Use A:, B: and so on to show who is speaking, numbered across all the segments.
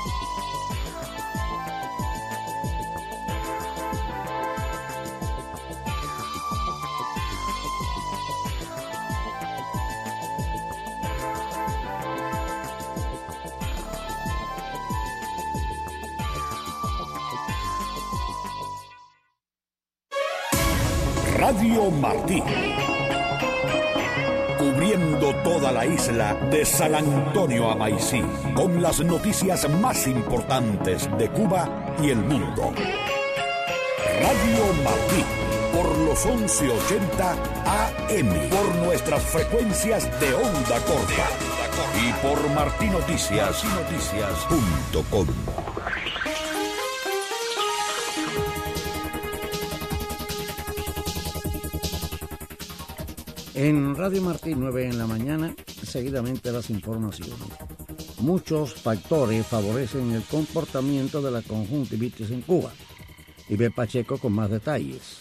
A: Radio Martí, cubriendo toda la isla de San Antonio a Maicí, con las noticias más importantes de Cuba y el mundo. Radio Martí, por los 1180 AM, por nuestras frecuencias de onda corta y por martinoticias.com.
B: En Radio Martí 9 en la mañana, seguidamente las informaciones. Muchos factores favorecen el comportamiento de la conjuntivitis en Cuba. Ivette Pacheco con más detalles.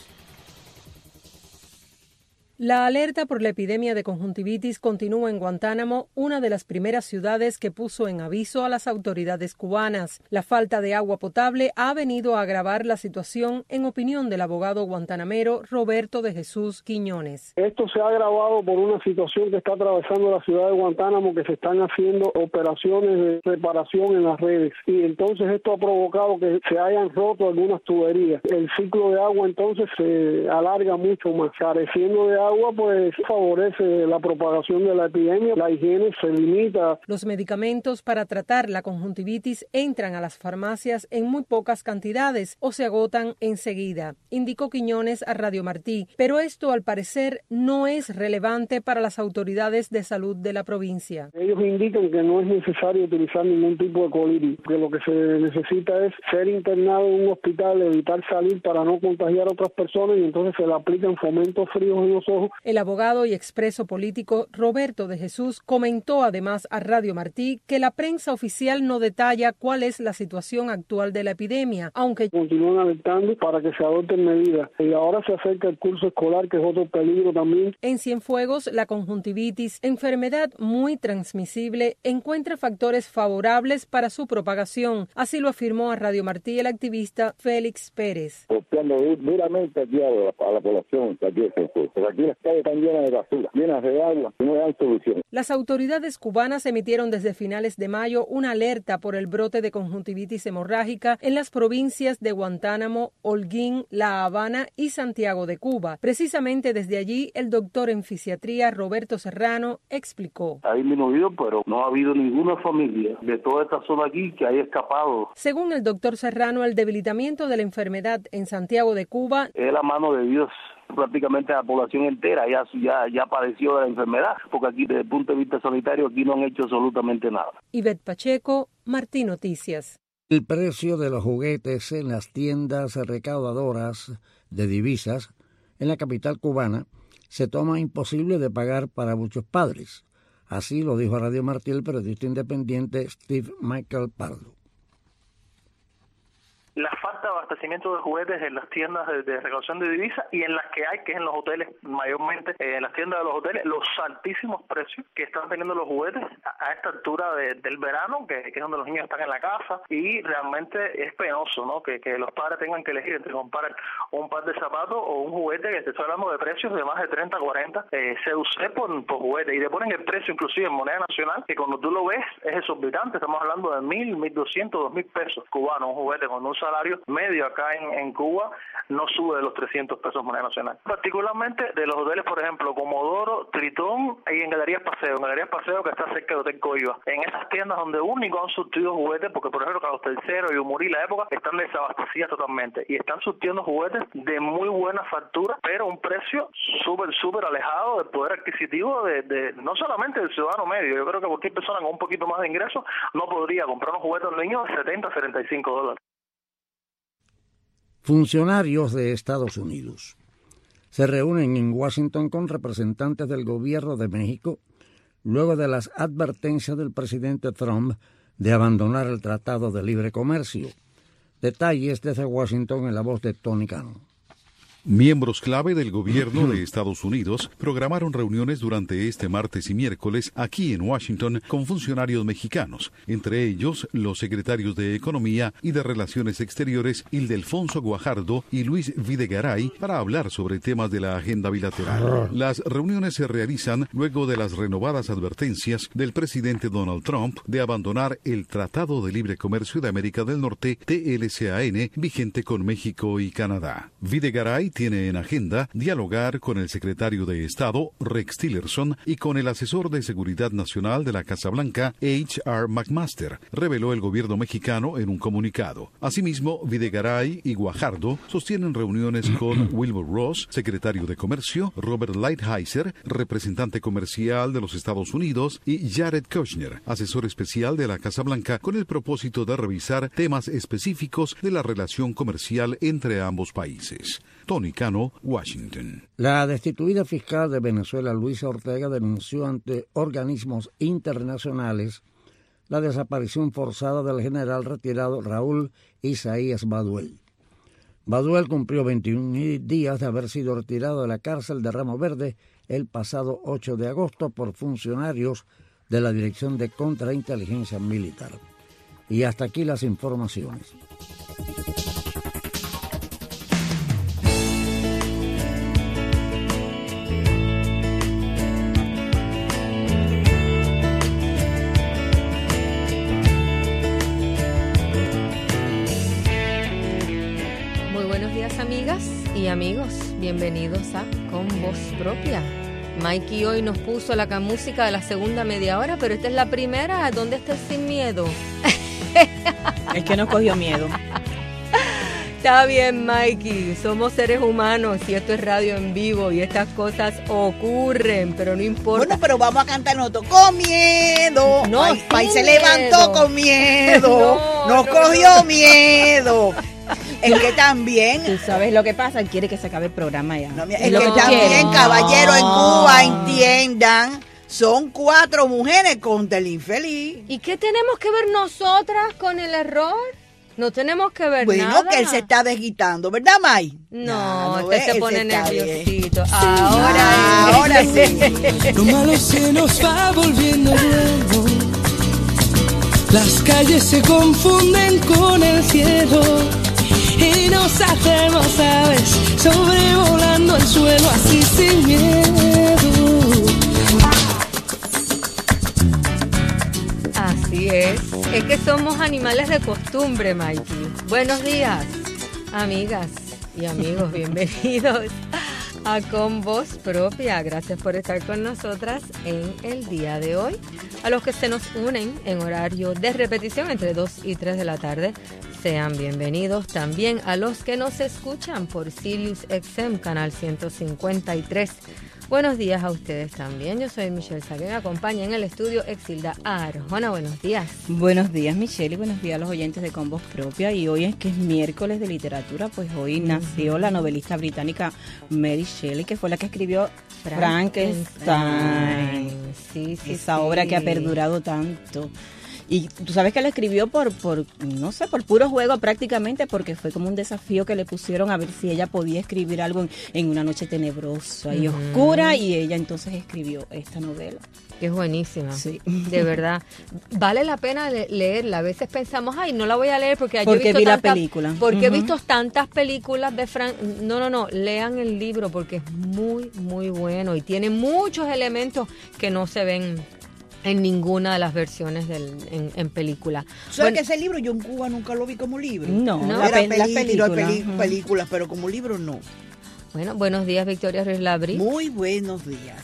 C: La alerta por la epidemia de conjuntivitis continúa en Guantánamo, una de las primeras ciudades que puso en aviso a las autoridades cubanas. La falta de agua potable ha venido a agravar la situación, en opinión del abogado guantanamero Roberto de Jesús Quiñones.
D: Esto se ha agravado por una situación que está atravesando la ciudad de Guantánamo, que se están haciendo operaciones de reparación en las redes, y entonces esto ha provocado que se hayan roto algunas tuberías. El ciclo de agua entonces se alarga mucho más. Careciendo de agua, pues favorece la propagación de la epidemia, la higiene se limita.
C: Los medicamentos para tratar la conjuntivitis entran a las farmacias en muy pocas cantidades o se agotan enseguida, indicó Quiñones a Radio Martí, pero esto al parecer no es relevante para las autoridades de salud de la provincia.
D: Ellos indican que no es necesario utilizar ningún tipo de coliris, que lo que se necesita es ser internado en un hospital, evitar salir para no contagiar a otras personas, y entonces se le aplican fomentos fríos en los ojos.
C: El abogado y expreso político Roberto de Jesús comentó además a Radio Martí que la prensa oficial no detalla cuál es la situación actual de la epidemia, aunque
D: continúan alertando para que se adopten medidas. Y ahora se acerca el curso escolar, que es otro peligro también.
C: En Cienfuegos, la conjuntivitis, enfermedad muy transmisible, encuentra factores favorables para su propagación. Así lo afirmó a Radio Martí el activista Félix Pérez.
E: Golpeando duramente aquí a la población de aquí de Cienfuegos. Aquí las calles están llenas de basura, llenas de agua, y no dan solución.
C: Las autoridades cubanas emitieron desde finales de mayo una alerta por el brote de conjuntivitis hemorrágica en las provincias de Guantánamo, Holguín, La Habana y Santiago de Cuba. Precisamente desde allí, el doctor en fisiatría Roberto Serrano explicó.
F: Ha disminuido, pero no ha habido ninguna familia de toda esta zona aquí que haya escapado.
C: Según el doctor Serrano, el debilitamiento de la enfermedad en Santiago de Cuba
F: es la mano de Dios. Prácticamente la población entera ya padeció de la enfermedad, porque aquí desde el punto de vista sanitario aquí no han hecho absolutamente nada.
C: Ivette Pacheco, Martí Noticias.
B: El precio de los juguetes en las tiendas recaudadoras de divisas en la capital cubana se toma imposible de pagar para muchos padres. Así lo dijo a Radio Martí el periodista independiente Steve Michael Pardo.
G: La falta de abastecimiento de juguetes en las tiendas de recaudación de divisas y en las que hay, que es en los hoteles mayormente, en las tiendas de los hoteles, los altísimos precios que están teniendo los juguetes a esta altura del verano, que es donde los niños están en la casa, y realmente es penoso, ¿no? Que los padres tengan que elegir entre comprar un par de zapatos o un juguete, que te estoy hablando de precios de más de 30, 40 CUC por juguete, y te ponen el precio inclusive en moneda nacional, que cuando tú lo ves es exorbitante. Estamos hablando de 1,000, 1,200, 2,000 pesos cubanos, un juguete con un salario medio acá en Cuba no sube de los 300 pesos moneda nacional. Particularmente de los hoteles, por ejemplo, Comodoro, Tritón y en Galerías Paseo que está cerca de Hotel Coiba. En esas tiendas donde único han surtido juguetes, porque por ejemplo Carlos III y Umurí, la época, están desabastecidas totalmente y están surtiendo juguetes de muy buena factura, pero un precio súper alejado del poder adquisitivo de no solamente del ciudadano medio. Yo creo que cualquier persona con un poquito más de ingresos no podría comprar un juguete a un niño de $70 a $75.
B: Funcionarios de Estados Unidos se reúnen en Washington con representantes del gobierno de México luego de las advertencias del presidente Trump de abandonar el Tratado de Libre Comercio. Detalles desde Washington en la voz de Tony Cano.
H: Miembros clave del gobierno de Estados Unidos programaron reuniones durante este martes y miércoles aquí en Washington con funcionarios mexicanos, entre ellos los secretarios de Economía y de Relaciones Exteriores Ildefonso Guajardo y Luis Videgaray para hablar sobre temas de la agenda bilateral. Las reuniones se realizan luego de las renovadas advertencias del presidente Donald Trump de abandonar el Tratado de Libre Comercio de América del Norte, TLCAN, vigente con México y Canadá. Videgaray tiene en agenda dialogar con el secretario de Estado, Rex Tillerson, y con el asesor de Seguridad Nacional de la Casa Blanca, H.R. McMaster, reveló el gobierno mexicano en un comunicado. Asimismo, Videgaray y Guajardo sostienen reuniones con Wilbur Ross, secretario de Comercio, Robert Lighthizer, representante comercial de los Estados Unidos, y Jared Kushner, asesor especial de la Casa Blanca, con el propósito de revisar temas específicos de la relación comercial entre ambos países. Tony Cano, Washington.
B: La destituida fiscal de Venezuela, Luisa Ortega, denunció ante organismos internacionales la desaparición forzada del general retirado Raúl Isaías Baduel. Baduel cumplió 21 días de haber sido retirado de la cárcel de Ramo Verde el pasado 8 de agosto por funcionarios de la Dirección de Contrainteligencia Militar. Y hasta aquí las informaciones.
I: Amigas y amigos, bienvenidos a Con Voz Propia. Mikey hoy nos puso la música de la segunda media hora, pero esta es la primera. ¿Dónde está el Sin Miedo?
J: Es que nos cogió miedo.
I: Está bien, Mikey, somos seres humanos y esto es radio en vivo y estas cosas ocurren, pero no importa.
J: Bueno, pero vamos a cantar nosotros con miedo.
I: No,
J: País se levantó con miedo, nos cogió miedo. Es que también...
K: Tú sabes lo que pasa, él quiere que se acabe el programa ya.
J: No, es que también, caballero, en Cuba, entiendan, son 4 mujeres contra el infeliz.
I: ¿Y qué tenemos que ver nosotras con el error? No tenemos que ver nada.
J: Bueno, que él se está desquitando, ¿verdad, May?
I: No, usted se pone nerviosito. Ahora
J: sí.
L: Lo malo se nos va volviendo bueno. Las calles se confunden con el cielo. Y nos hacemos aves sobrevolando el suelo así sin miedo.
I: Así es que somos animales de costumbre, Mikey. Buenos días, amigas y amigos, bienvenidos a Con Voz Propia. Gracias por estar con nosotras en el día de hoy. A los que se nos unen en horario de repetición entre 2 y 3 de la tarde, sean bienvenidos. También a los que nos escuchan por Sirius XM, canal 153. Buenos días a ustedes también. Yo soy Michelle Sagué. Me acompaña en el estudio Exilda Arjona. Buenos días.
K: Buenos días, Michelle, y buenos días a los oyentes de Con Voz Propia. Y hoy es que es miércoles de literatura, pues hoy nació la novelista británica Mary Shelley, que fue la que escribió Frankenstein.
I: Sí,
K: esa obra que ha perdurado tanto. Y tú sabes que la escribió por puro juego prácticamente, porque fue como un desafío que le pusieron a ver si ella podía escribir algo en una noche tenebrosa y oscura, y ella entonces escribió esta novela.
I: Que es buenísima,
K: sí.
I: De verdad. Vale la pena leerla. A veces pensamos, ay, no la voy a leer porque
K: yo he visto la película.
I: Porque he visto tantas películas de Frank. No, lean el libro porque es muy, muy bueno y tiene muchos elementos que no se ven en ninguna de las versiones en película.
J: ¿Sabes que ese libro yo en Cuba nunca lo vi como libro?
K: No,
J: películas, pero como libro no.
I: Bueno, buenos días, Victoria Ruiz Labrí.
J: Muy buenos días.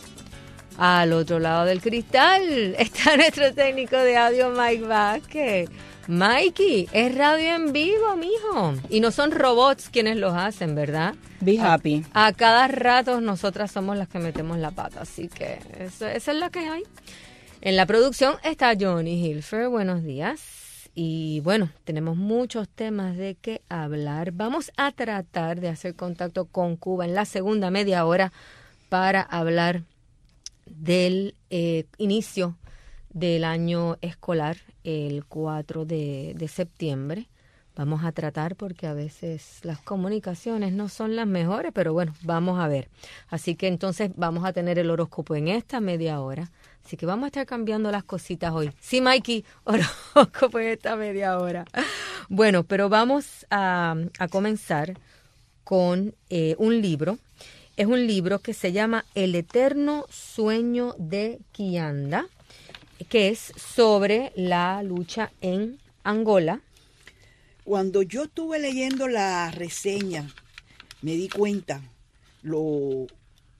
I: Al otro lado del cristal está nuestro técnico de audio, Mike Vázquez. Mikey, es radio en vivo, mijo. Y no son robots quienes los hacen, ¿verdad?
K: Be happy.
I: A cada rato nosotras somos las que metemos la pata, así que esa es la que hay. En la producción está Johnny Hilfer. Buenos días. Y bueno, tenemos muchos temas de qué hablar. Vamos a tratar de hacer contacto con Cuba en la segunda media hora para hablar del inicio del año escolar, el 4 de septiembre. Vamos a tratar porque a veces las comunicaciones no son las mejores, pero bueno, vamos a ver. Así que entonces vamos a tener el horóscopo en esta media hora. Así que vamos a estar cambiando las cositas hoy. Sí, Mikey, horóscopo en esta media hora. Bueno, pero vamos a comenzar con un libro. Es un libro que se llama El eterno sueño de Kianda, que es sobre la lucha en Angola.
J: Cuando yo estuve leyendo la reseña, me di cuenta lo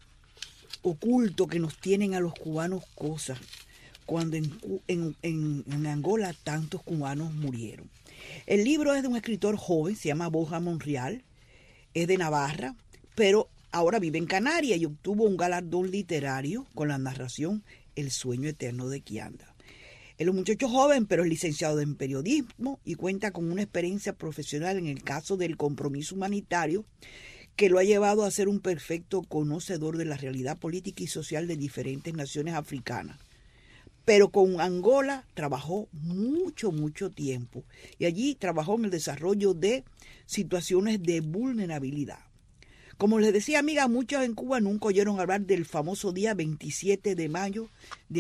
J: oculto que nos tienen a los cubanos cosas, cuando en Angola tantos cubanos murieron. El libro es de un escritor joven, se llama Borja Monreal, es de Navarra, pero ahora vive en Canarias y obtuvo un galardón literario con la narración El sueño eterno de Kianda. Él es un muchacho joven, pero es licenciado en periodismo y cuenta con una experiencia profesional en el caso del compromiso humanitario que lo ha llevado a ser un perfecto conocedor de la realidad política y social de diferentes naciones africanas. Pero con Angola trabajó mucho tiempo y allí trabajó en el desarrollo de situaciones de vulnerabilidad. Como les decía, amiga, muchos en Cuba nunca oyeron hablar del famoso día 27 de mayo de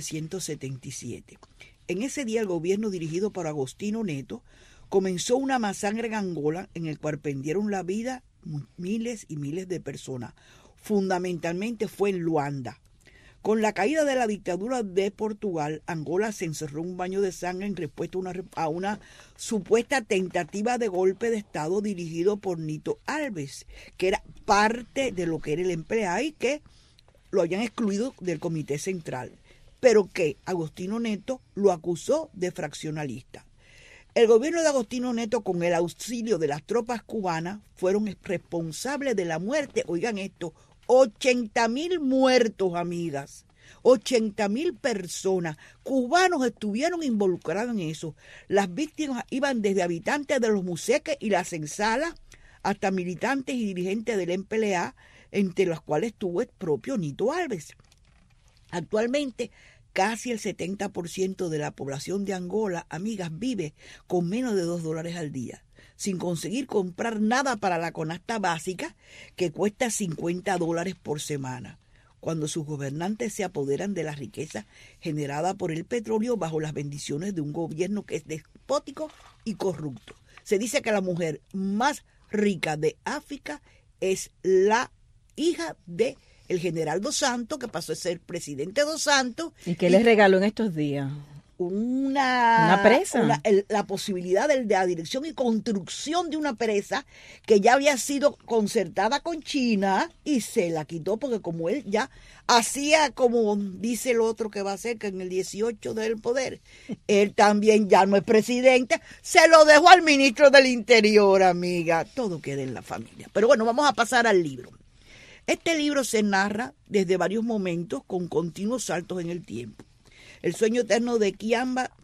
J: 1977. En ese día el gobierno dirigido por Agostinho Neto comenzó una masacre en Angola en el cual perdieron la vida miles y miles de personas. Fundamentalmente fue en Luanda. Con la caída de la dictadura de Portugal, Angola se encerró en un baño de sangre en respuesta a una supuesta tentativa de golpe de Estado dirigido por Nito Alves, que era parte de lo que era el MPLA y que lo habían excluido del Comité Central, pero que Agostinho Neto lo acusó de fraccionalista. El gobierno de Agostinho Neto, con el auxilio de las tropas cubanas, fueron responsables de la muerte, oigan esto, 80.000 muertos, amigas. 80.000 personas, cubanos estuvieron involucrados en eso. Las víctimas iban desde habitantes de los Museques y las Ensalas hasta militantes y dirigentes del MPLA, entre los cuales estuvo el propio Nito Alves. Actualmente, casi el 70% de la población de Angola, amigas, vive con menos de $2 al día, sin conseguir comprar nada para la canasta básica que cuesta $50 por semana, cuando sus gobernantes se apoderan de la riqueza generada por el petróleo bajo las bendiciones de un gobierno que es despótico y corrupto. Se dice que la mujer más rica de África es la hija de el general Dos Santos, que pasó a ser presidente Dos Santos.
K: ¿Y qué les regaló en estos días?
J: Una presa. La posibilidad de la dirección y construcción de una presa que ya había sido concertada con China y se la quitó porque como él ya hacía, como dice el otro que va a hacer, que en el 18 del poder, él también ya no es presidente, se lo dejó al ministro del Interior, amiga. Todo queda en la familia. Pero bueno, vamos a pasar al libro. Este libro se narra desde varios momentos con continuos saltos en el tiempo. El sueño eterno de Kianda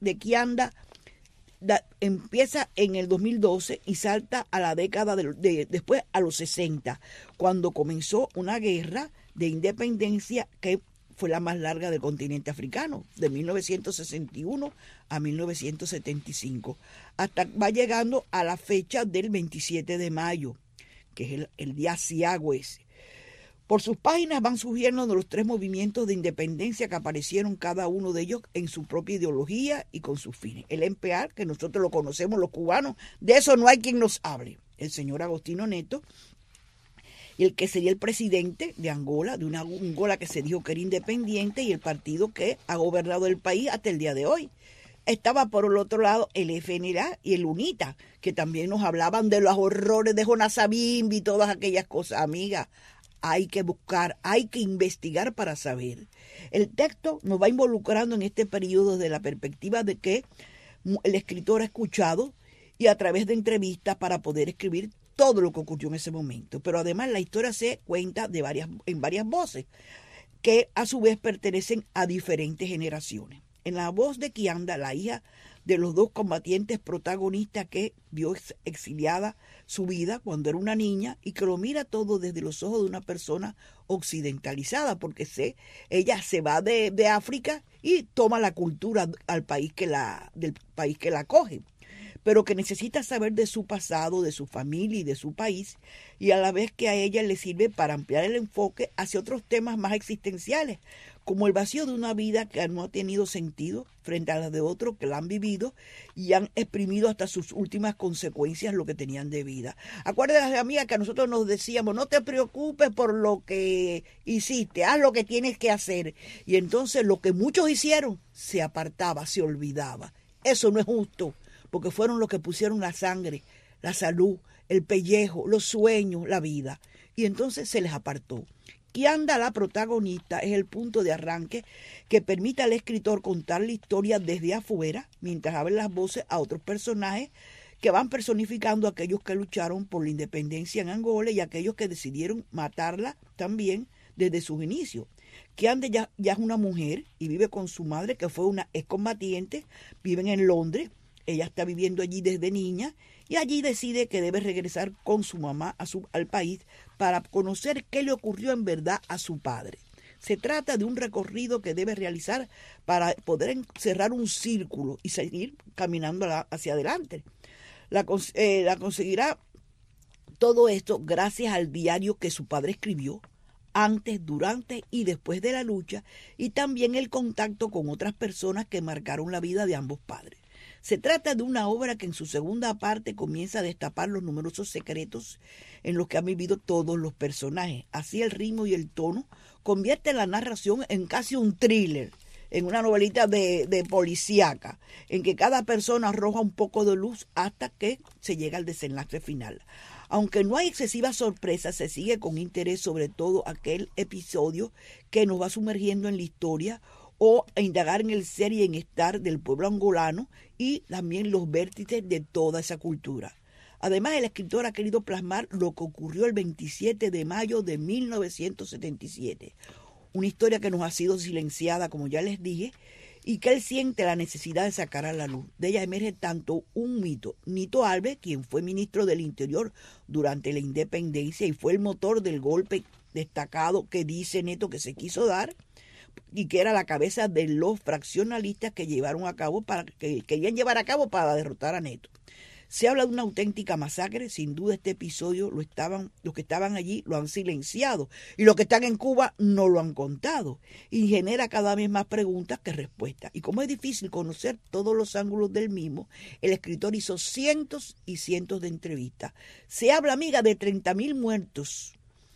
J: empieza en el 2012 y salta a la década después a los 60, cuando comenzó una guerra de independencia que fue la más larga del continente africano, de 1961 a 1975, hasta va llegando a la fecha del 27 de mayo, que es el día Asiago ese. Por sus páginas van surgiendo los 3 movimientos de independencia que aparecieron cada uno de ellos en su propia ideología y con sus fines. El MPLA, que nosotros lo conocemos los cubanos, de eso no hay quien nos hable. El señor Agostinho Neto, el que sería el presidente de Angola, de una Angola que se dijo que era independiente, y el partido que ha gobernado el país hasta el día de hoy. Estaba por el otro lado el FNLA y el UNITA, que también nos hablaban de los horrores de Jonas Savimbi y todas aquellas cosas, amigas. Hay que buscar, hay que investigar para saber. El texto nos va involucrando en este periodo desde la perspectiva de que el escritor ha escuchado y a través de entrevistas para poder escribir todo lo que ocurrió en ese momento. Pero además la historia se cuenta en varias voces que a su vez pertenecen a diferentes generaciones. En la voz de Kianda, la hija de los 2 combatientes protagonistas que vio exiliada su vida cuando era una niña y que lo mira todo desde los ojos de una persona occidentalizada, porque ella se va de África y toma la cultura del país que la acoge. pero que necesita saber de su pasado, de su familia y de su país, y a la vez que a ella le sirve para ampliar el enfoque hacia otros temas más existenciales, como el vacío de una vida que no ha tenido sentido frente a las de otros que la han vivido y han exprimido hasta sus últimas consecuencias lo que tenían de vida. Acuérdense, amiga, que a nosotros nos decíamos, no te preocupes por lo que hiciste, haz lo que tienes que hacer. Y entonces lo que muchos hicieron se apartaba, se olvidaba. Eso no es justo, porque fueron los que pusieron la sangre, la salud, el pellejo, los sueños, la vida. Y entonces se les apartó. Kianda, la protagonista, es el punto de arranque que permite al escritor contar la historia desde afuera, mientras abren las voces a otros personajes que van personificando a aquellos que lucharon por la independencia en Angola y aquellos que decidieron matarla también desde sus inicios. Kianda ya es una mujer y vive con su madre, que fue una excombatiente, viven en Londres. Ella está viviendo allí desde niña y allí decide que debe regresar con su mamá al país para conocer qué le ocurrió en verdad a su padre. Se trata de un recorrido que debe realizar para poder cerrar un círculo y seguir caminando hacia adelante. La conseguirá todo esto gracias al diario que su padre escribió antes, durante y después de la lucha, y también el contacto con otras personas que marcaron la vida de ambos padres. Se trata de una obra que en su segunda parte comienza a destapar los numerosos secretos en los que han vivido todos los personajes. Así el ritmo y el tono convierten la narración en casi un thriller, en una novelita de policíaca, en que cada persona arroja un poco de luz hasta que se llega al desenlace final. Aunque no hay excesivas sorpresas, se sigue con interés sobre todo aquel episodio que nos va sumergiendo en la historia o a indagar en el ser y en estar del pueblo angolano y también los vértices de toda esa cultura. Además, el escritor ha querido plasmar lo que ocurrió el 27 de mayo de 1977, una historia que nos ha sido silenciada, como ya les dije, y que él siente la necesidad de sacar a la luz. De ella emerge tanto un mito. Nito Alves, quien fue ministro del Interior durante la independencia y fue el motor del golpe destacado que dice Neto que se quiso dar, y que era la cabeza de los fraccionalistas que querían llevar a cabo para derrotar a Neto. Se habla de una auténtica masacre. Sin duda este episodio los que estaban allí lo han silenciado y los que están en Cuba no lo han contado, y genera cada vez más preguntas que respuestas. Y como es difícil conocer todos los ángulos del mismo, el escritor hizo cientos y cientos de entrevistas. Se habla, amiga, de 30.000 muertos,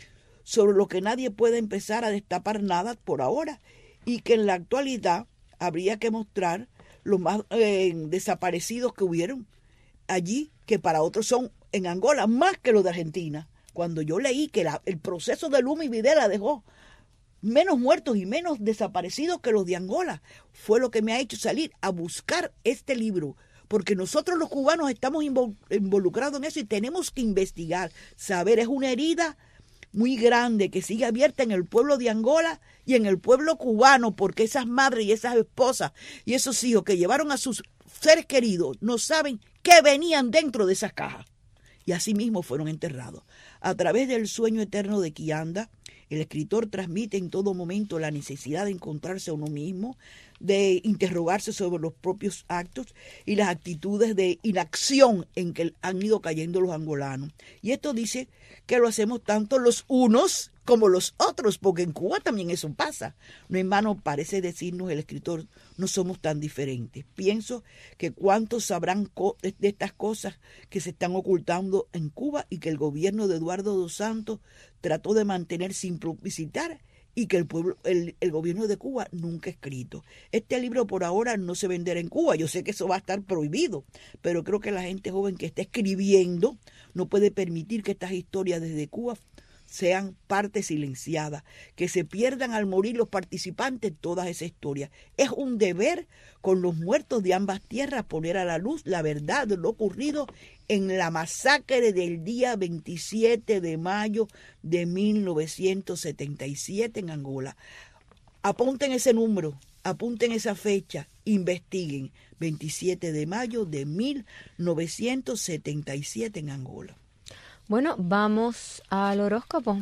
J: sobre lo que nadie puede empezar a destapar nada por ahora, y que en la actualidad habría que mostrar los más desaparecidos que hubieron allí, que para otros son en Angola más que los de Argentina. Cuando yo leí que el proceso de Luma y Videla dejó menos muertos y menos desaparecidos que los de Angola, fue lo que me ha hecho salir a buscar este libro, porque nosotros los cubanos estamos involucrados en eso y tenemos que investigar, saber. Es una herida muy grande que sigue abierta en el pueblo de Angola y en el pueblo cubano, porque esas madres y esas esposas y esos hijos que llevaron a sus seres queridos no saben qué venían dentro de esas cajas, y así mismo fueron enterrados. A través del sueño eterno de Kianda, el escritor transmite en todo momento la necesidad de encontrarse a uno mismo, de interrogarse sobre los propios actos y las actitudes de inacción en que han ido cayendo los angolanos. Y esto dice que lo hacemos tanto los unos como los otros, porque en Cuba también eso pasa. No, hermano, parece decirnos el escritor, no somos tan diferentes. Pienso que cuántos sabrán de estas cosas que se están ocultando en Cuba y que el gobierno de Eduardo dos Santos trató de mantener sin publicitar, y que el gobierno de Cuba nunca ha escrito. Este libro por ahora no se venderá en Cuba. Yo sé que eso va a estar prohibido, pero creo que la gente joven que está escribiendo no puede permitir que estas historias desde Cuba sean parte silenciada, que se pierdan al morir los participantes de todas esas historias. Es un deber con los muertos de ambas tierras poner a la luz la verdad de lo ocurrido en la masacre del día 27 de mayo de 1977 en Angola. Apunten ese número, apunten esa fecha, investiguen. 27 de mayo de 1977 en Angola.
I: Bueno, vamos al horóscopo.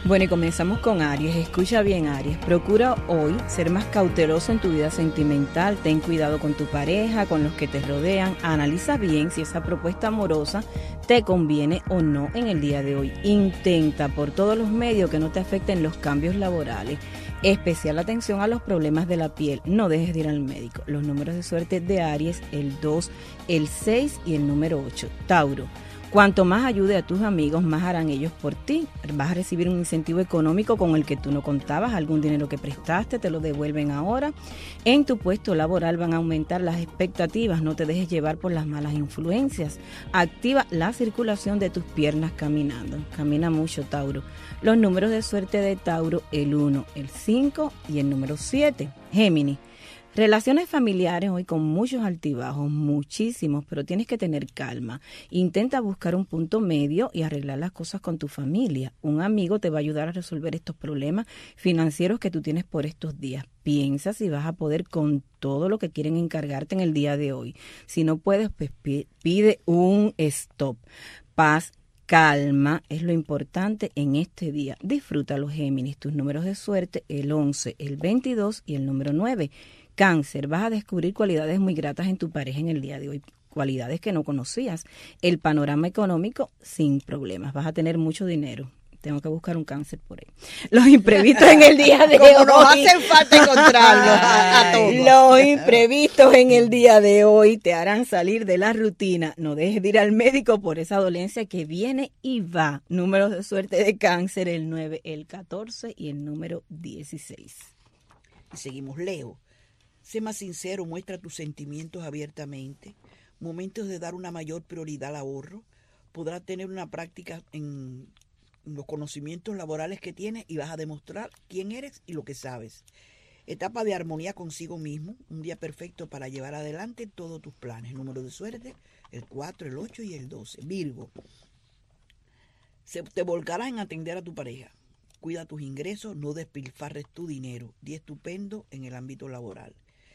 K: Bueno, y comenzamos con Aries. Escucha bien, Aries. Procura hoy ser más cauteloso en tu vida sentimental. Ten cuidado con tu pareja, con los que te rodean. Analiza bien si esa propuesta amorosa te conviene o no en el día de hoy. Intenta por todos los medios que no te afecten los cambios laborales. Especial atención a los problemas de la piel. No dejes de ir al médico. Los números de suerte de Aries, el 2, el 6 y el número 8. Tauro. Cuanto más ayude a tus amigos, más harán ellos por ti. Vas a recibir un incentivo económico con el que tú no contabas, algún dinero que prestaste, te lo devuelven ahora. En tu puesto laboral van a aumentar las expectativas, no te dejes llevar por las malas influencias. Activa la circulación de tus piernas caminando. Camina mucho, Tauro. Los números de suerte de Tauro, el 1, el 5 y el número 7. Géminis. Relaciones familiares hoy con muchos altibajos, muchísimos, pero tienes que tener calma. Intenta buscar un punto medio y arreglar las cosas con tu familia. Un amigo te va a ayudar a resolver estos problemas financieros que tú tienes por estos días. Piensa si vas a poder con todo lo que quieren encargarte en el día de hoy. Si no puedes, pues pide un stop. Paz, calma es lo importante en este día. Disfrútalo, Géminis. Tus números de suerte, el 11, el 22 y el número 9. Cáncer, vas a descubrir cualidades muy gratas en tu pareja en el día de hoy, cualidades que no conocías. El panorama económico sin problemas, vas a tener mucho dinero. Tengo que buscar un Cáncer por ahí. Los imprevistos en el día de hoy.
J: Como nos hacen falta encontrarlos a todos.
K: Los imprevistos en el día de hoy te harán salir de la rutina. No dejes de ir al médico por esa dolencia que viene y va. Números de suerte de Cáncer, el 9, el 14 y el número 16.
J: Y seguimos, Leo. Sé más sincero, muestra tus sentimientos abiertamente. Momentos de dar una mayor prioridad al ahorro. Podrás tener una práctica en los conocimientos laborales que tienes y vas a demostrar quién eres y lo que sabes. Etapa de armonía consigo mismo. Un día perfecto para llevar adelante todos tus planes. Número de suerte, el 4, el 8 y el 12. Virgo. Te volcarás en atender a tu pareja. Cuida tus ingresos, no despilfarres tu dinero. Día estupendo en el ámbito laboral.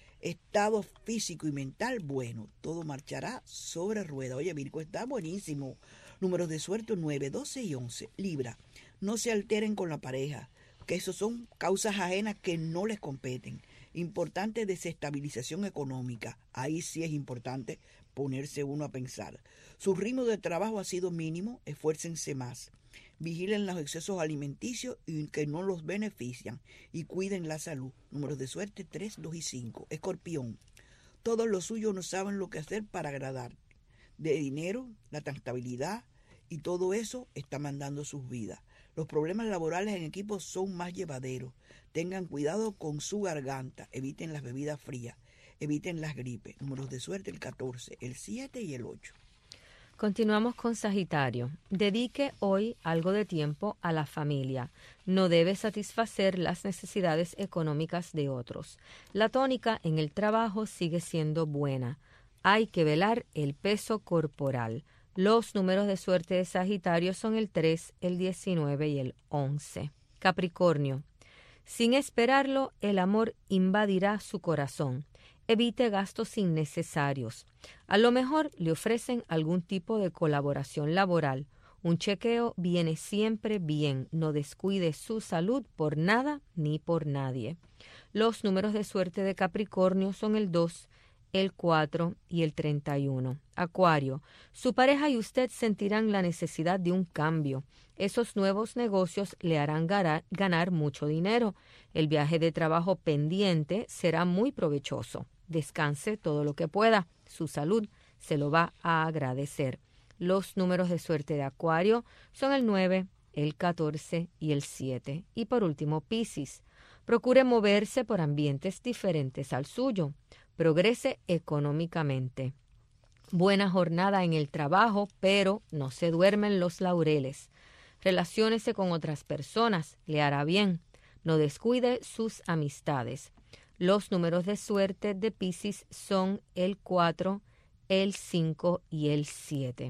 J: Estado físico y mental, bueno, todo marchará sobre rueda. Oye, Virgo, está buenísimo. Números de suerte, 9, 12 y 11. Libra, no se alteren con la pareja, que esos son causas ajenas que no les competen. Importante desestabilización económica. Ahí sí es importante ponerse uno a pensar. Su ritmo de trabajo ha sido mínimo, esfuércense más. Vigilen los excesos alimenticios y que no los benefician y cuiden la salud. Números de suerte 3, 2 y 5. Escorpión. Todos los suyos no saben lo que hacer para agradar. De dinero, la estabilidad y todo eso está mandando sus vidas. Los problemas laborales en equipo son más llevaderos. Tengan cuidado con su garganta. Eviten las bebidas frías. Eviten las gripes. Números de suerte el 14, el 7 y el 8.
I: Continuamos con Sagitario. Dedique hoy algo de tiempo a la familia. No debe satisfacer las necesidades económicas de otros. La tónica en el trabajo sigue siendo buena. Hay que velar el peso corporal. Los números de suerte de Sagitario son el 3, el 19 y el 11. Capricornio. Sin esperarlo, el amor invadirá su corazón. Evite gastos innecesarios. A lo mejor le ofrecen algún tipo de colaboración laboral. Un chequeo viene siempre bien. No descuide su salud por nada ni por nadie. Los números de suerte de Capricornio son el 2, el 4 y el 31. Acuario, su pareja y usted sentirán la necesidad de un cambio. Esos nuevos negocios le harán ganar mucho dinero. El viaje de trabajo pendiente será muy provechoso. Descanse todo lo que pueda. Su salud se lo va a agradecer. Los números de suerte de Acuario son el 9, el 14 y el 7. Y por último, Piscis. Procure moverse por ambientes diferentes al suyo. Progrese económicamente. Buena jornada en el trabajo, pero no se duermen los laureles. Relaciónese con otras personas, le hará bien. No descuide sus amistades. Los números de suerte de Piscis son el 4, el 5 y el 7.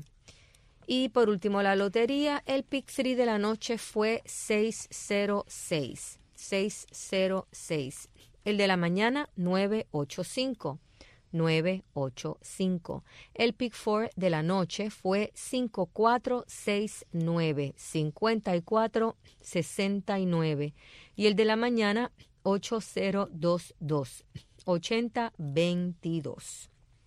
I: Y por último, la lotería, el Pick-3 de la noche fue 606. 606. El de la mañana, 985. 985. El Pick 4 de la noche fue 5469, 5469. Y el de la mañana 8022, 8022.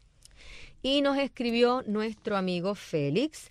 I: Y nos escribió nuestro amigo Félix,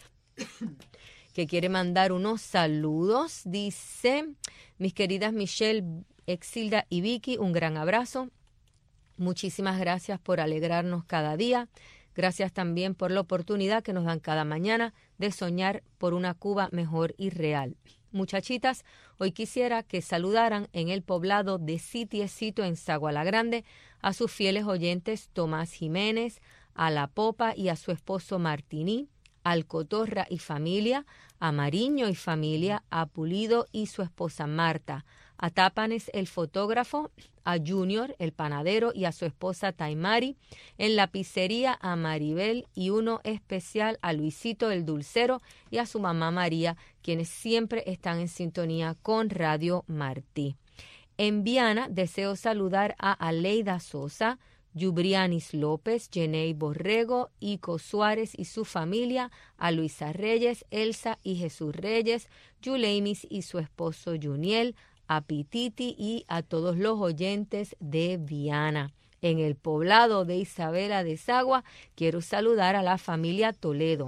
I: que quiere mandar unos saludos. Dice: mis queridas Michelle, Exilda y Vicky, un gran abrazo. Muchísimas gracias por alegrarnos cada día. Gracias también por la oportunidad que nos dan cada mañana de soñar por una Cuba mejor y real. Muchachitas, hoy quisiera que saludaran en el poblado de Sitiecito en Sagua la Grande a sus fieles oyentes Tomás Jiménez, a La Popa y a su esposo Martini, al Cotorra y familia, a Mariño y familia, a Pulido y su esposa Marta, a Tápanes el fotógrafo, a Junior el panadero y a su esposa Taimari, en la pizzería a Maribel y uno especial a Luisito el dulcero y a su mamá María, quienes siempre están en sintonía con Radio Martí. En Viana deseo saludar a Aleida Sosa, Yubrianis López, Jeney Borrego, Ico Suárez y su familia, a Luisa Reyes, Elsa y Jesús Reyes, Yuleimis y su esposo Juniel, a Pititi y a todos los oyentes de Viana. En el poblado de Isabela de Sagua quiero saludar a la familia Toledo,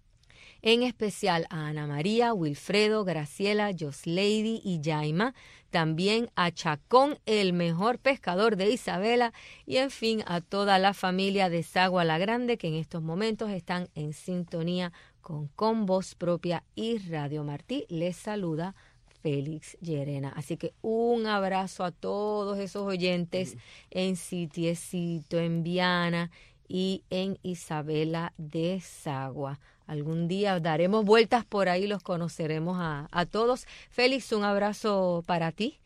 I: en especial a Ana María, Wilfredo, Graciela, Josleidy y Yaima, también a Chacón, el mejor pescador de Isabela, y en fin a toda la familia de Sagua la Grande que en estos momentos están en sintonía con Voz Propia y Radio Martí. Les saluda Félix Llerena. Así que un abrazo a todos esos oyentes en Sitiecito, en Viana y en Isabela de Sagua. Algún día daremos vueltas por ahí, los conoceremos a todos. Félix, un abrazo para ti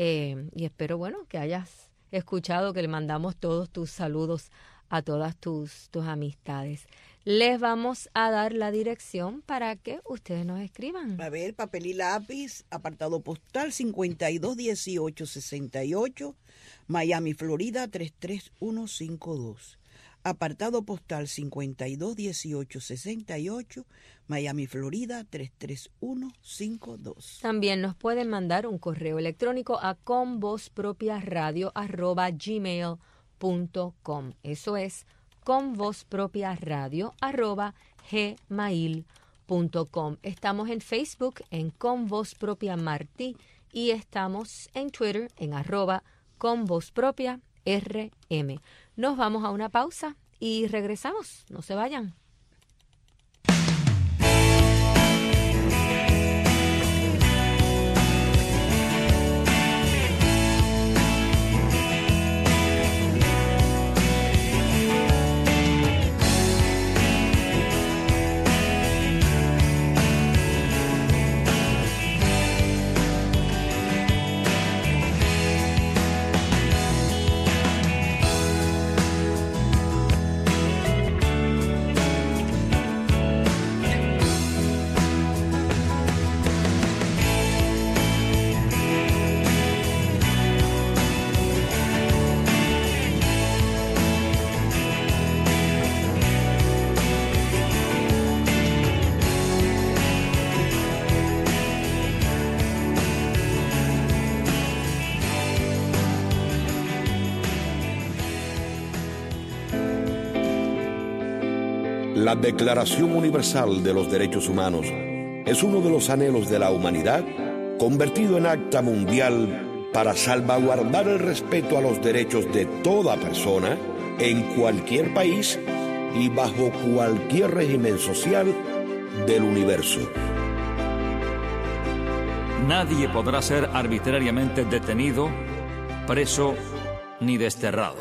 I: y espero, bueno, que hayas escuchado que le mandamos todos tus saludos a todas tus amistades. Les vamos a dar la dirección para que ustedes nos escriban.
J: A ver, papel y lápiz, apartado postal 521868, Miami, Florida 33152. Apartado postal 521868, Miami, Florida 33152.
I: También nos pueden mandar un correo electrónico a convozpropiaradio@gmail.com. Eso es convozpropiaradio@gmail.com. Estamos en Facebook en Con Voz Propia Martí y estamos en Twitter en @convozpropiarm. Nos vamos a una pausa y regresamos. No se vayan.
A: La Declaración Universal de los Derechos Humanos es uno de los anhelos de la humanidad convertido en acta mundial para salvaguardar el respeto a los derechos de toda persona en cualquier país y bajo cualquier régimen social del universo.
M: Nadie podrá ser arbitrariamente detenido, preso ni desterrado.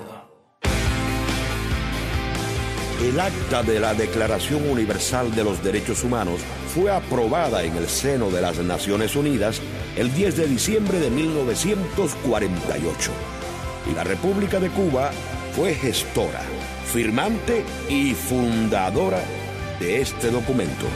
A: El acta de la Declaración Universal de los Derechos Humanos fue aprobada en el seno de las Naciones Unidas el 10 de diciembre de 1948. Y la República de Cuba fue gestora, firmante y fundadora de este documento.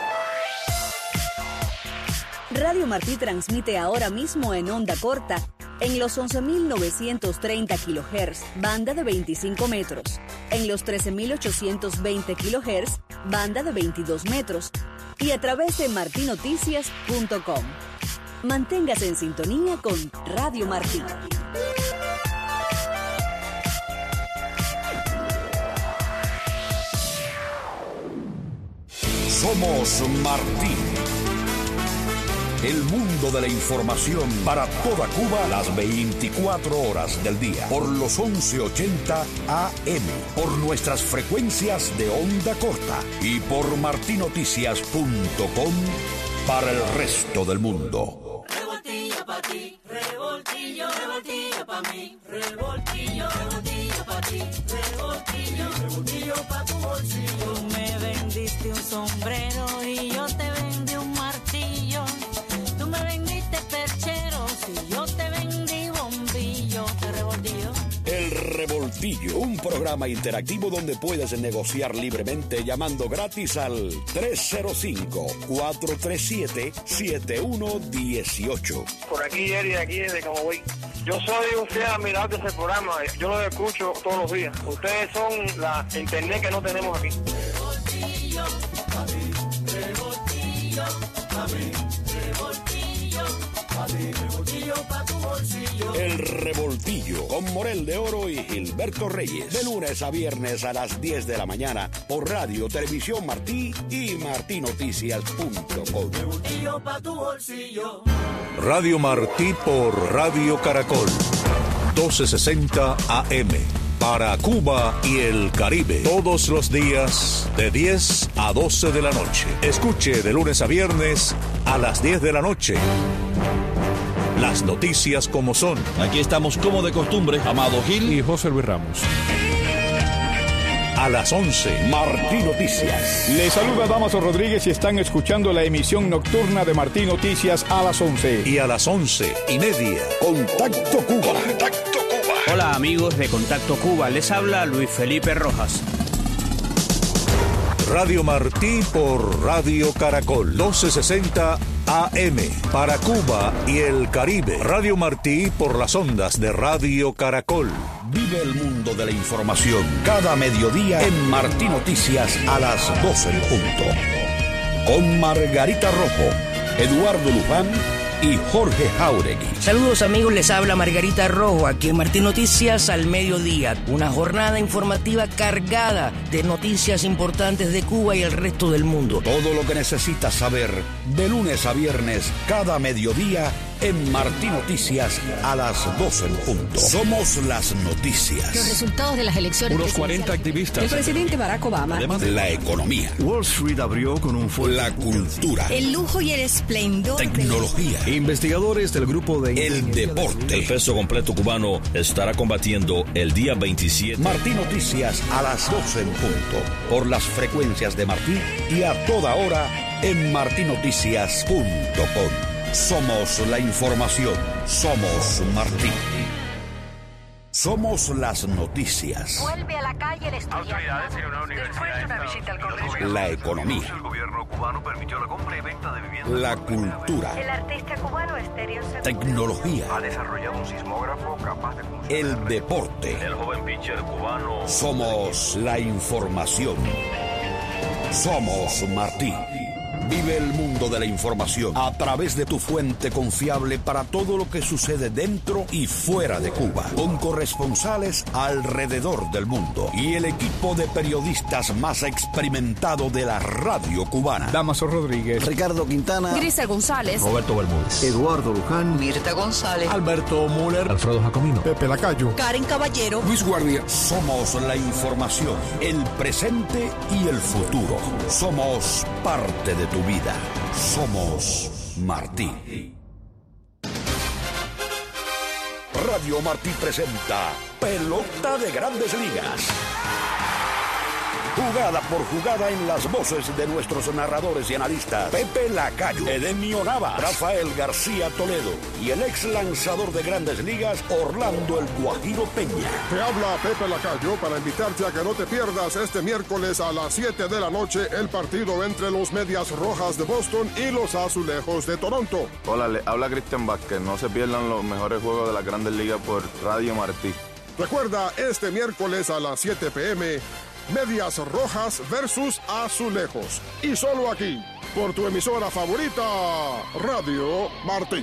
N: Radio Martí transmite ahora mismo en onda corta En los 11.930 kHz, banda de 25 metros. En los 13.820 kHz, banda de 22 metros. Y a través de martinoticias.com. Manténgase en sintonía con Radio Martí.
A: Somos Martí. El mundo de la información para toda Cuba las 24 horas del día. Por los 1180 AM. Por nuestras frecuencias de onda corta. Y por martinoticias.com para el resto del mundo.
L: Revoltillo pa' ti, revoltillo, revoltillo pa' mí, revoltillo, revoltillo pa' ti, revoltillo, revoltillo pa' tu bolsillo.
O: Tú me vendiste un sombrero y yo te vendí un martillo. Tú me vendiste perchero y yo te vendí bombillo. ¿Te revoltillo?
A: El Revoltillo, un programa interactivo donde puedes negociar libremente llamando gratis al 305-437-7118.
P: Por aquí, Jerry, aquí desde Camagüey. Yo soy un fiel admirador de ese programa, yo lo escucho todos los días. Ustedes son la internet que no tenemos aquí.
L: Revoltillo pa' ti, revoltillo pa' mí, revoltillo pa' ti, revoltillo pa' tu bolsillo.
A: El Revoltillo con Morel de Oro y Gilberto Reyes. De lunes a viernes a las 10 de la mañana por Radio Televisión Martí y martinoticias.com.
L: Revoltillo pa' tu bolsillo.
Q: Radio Martí por Radio Caracol. 1260 AM. Para Cuba y el Caribe. Todos los días de 10 a 12 de la noche. Escuche de lunes a viernes a las 10 de la noche. Las noticias como son.
R: Aquí estamos como de costumbre, Amado Gil y José Luis Ramos.
Q: A las 11,
A: Martí Noticias.
S: Les saluda Damaso Rodríguez y están escuchando la emisión nocturna de Martí Noticias a las 11.
Q: Y a las 11:30,
A: Contacto Cuba.
Q: Contacto Cuba.
T: Hola amigos de Contacto Cuba, les habla Luis Felipe Rojas.
Q: Radio Martí por Radio Caracol. 1260 AM. Para Cuba y el Caribe. Radio Martí por las ondas de Radio Caracol.
A: Vive el mundo de la información cada mediodía en Martí Noticias a las 12 en punto. Con Margarita Rojo, Eduardo Luján y Jorge Jauregui.
U: Saludos amigos, les habla Margarita Rojo aquí en Martí Noticias al mediodía. Una jornada informativa cargada de noticias importantes de Cuba y el resto del mundo.
A: Todo lo que necesitas saber de lunes a viernes cada mediodía en Martí Noticias a las 12 en punto. Somos las noticias.
V: Los resultados de las elecciones.
R: Unos 40 activistas.
V: El presidente Barack Obama.
A: Además, la economía.
R: Wall Street abrió con un fuerte.
A: La cultura.
V: El lujo y el esplendor.
A: Tecnología.
R: Investigadores del grupo de...
A: El deporte.
R: El peso completo cubano estará combatiendo el día 27.
A: Martí Noticias a las 12 en punto. Por las frecuencias de Martí y a toda hora en martinoticias.com. Somos la información. Somos Martí. Somos las noticias.
V: Vuelve a la calle el estudiante.
W: Autoridades en una universidad.
V: Después de una visita al Congreso.
A: La economía.
W: El gobierno cubano permitió la compra y venta de viviendas.
A: La cultura.
V: El artista cubano Estéreo Seguro.
A: Tecnología.
W: Ha desarrollado un sismógrafo capaz de funcionar.
A: El deporte.
W: El joven pitcher cubano.
A: Somos la información. Somos Martí. Vive el mundo de la información a través de tu fuente confiable para todo lo que sucede dentro y fuera de Cuba, con corresponsales alrededor del mundo y el equipo de periodistas más experimentado de la radio cubana.
S: Damaso Rodríguez,
R: Ricardo Quintana,
V: Grisa González,
R: Roberto Bermúdez, Eduardo Luján,
V: Mirta González,
R: Alberto Müller, Alfredo Jacomino,
S: Pepe Lacayo,
V: Karen Caballero,
A: Luis Guardia. Somos la información, el presente y el futuro. Somos parte de tu vida. Somos Martí. Radio Martí presenta Pelota de Grandes Ligas. Jugada por jugada en las voces de nuestros narradores y analistas. Pepe Lacayo, Edemio Nava, Rafael García Toledo y el ex lanzador de Grandes Ligas, Orlando El Guajiro Peña.
D: Te habla Pepe Lacayo para invitarte a que no te pierdas este miércoles a las 7 de la noche el partido entre los Medias Rojas de Boston y los Azulejos de Toronto.
E: Hola, le habla Cristian Vázquez. No se pierdan los mejores juegos de las Grandes Ligas por Radio Martí.
D: Recuerda, este miércoles a las 7 p.m., Medias Rojas versus Azulejos. Y solo aquí, por tu emisora favorita, Radio Martí.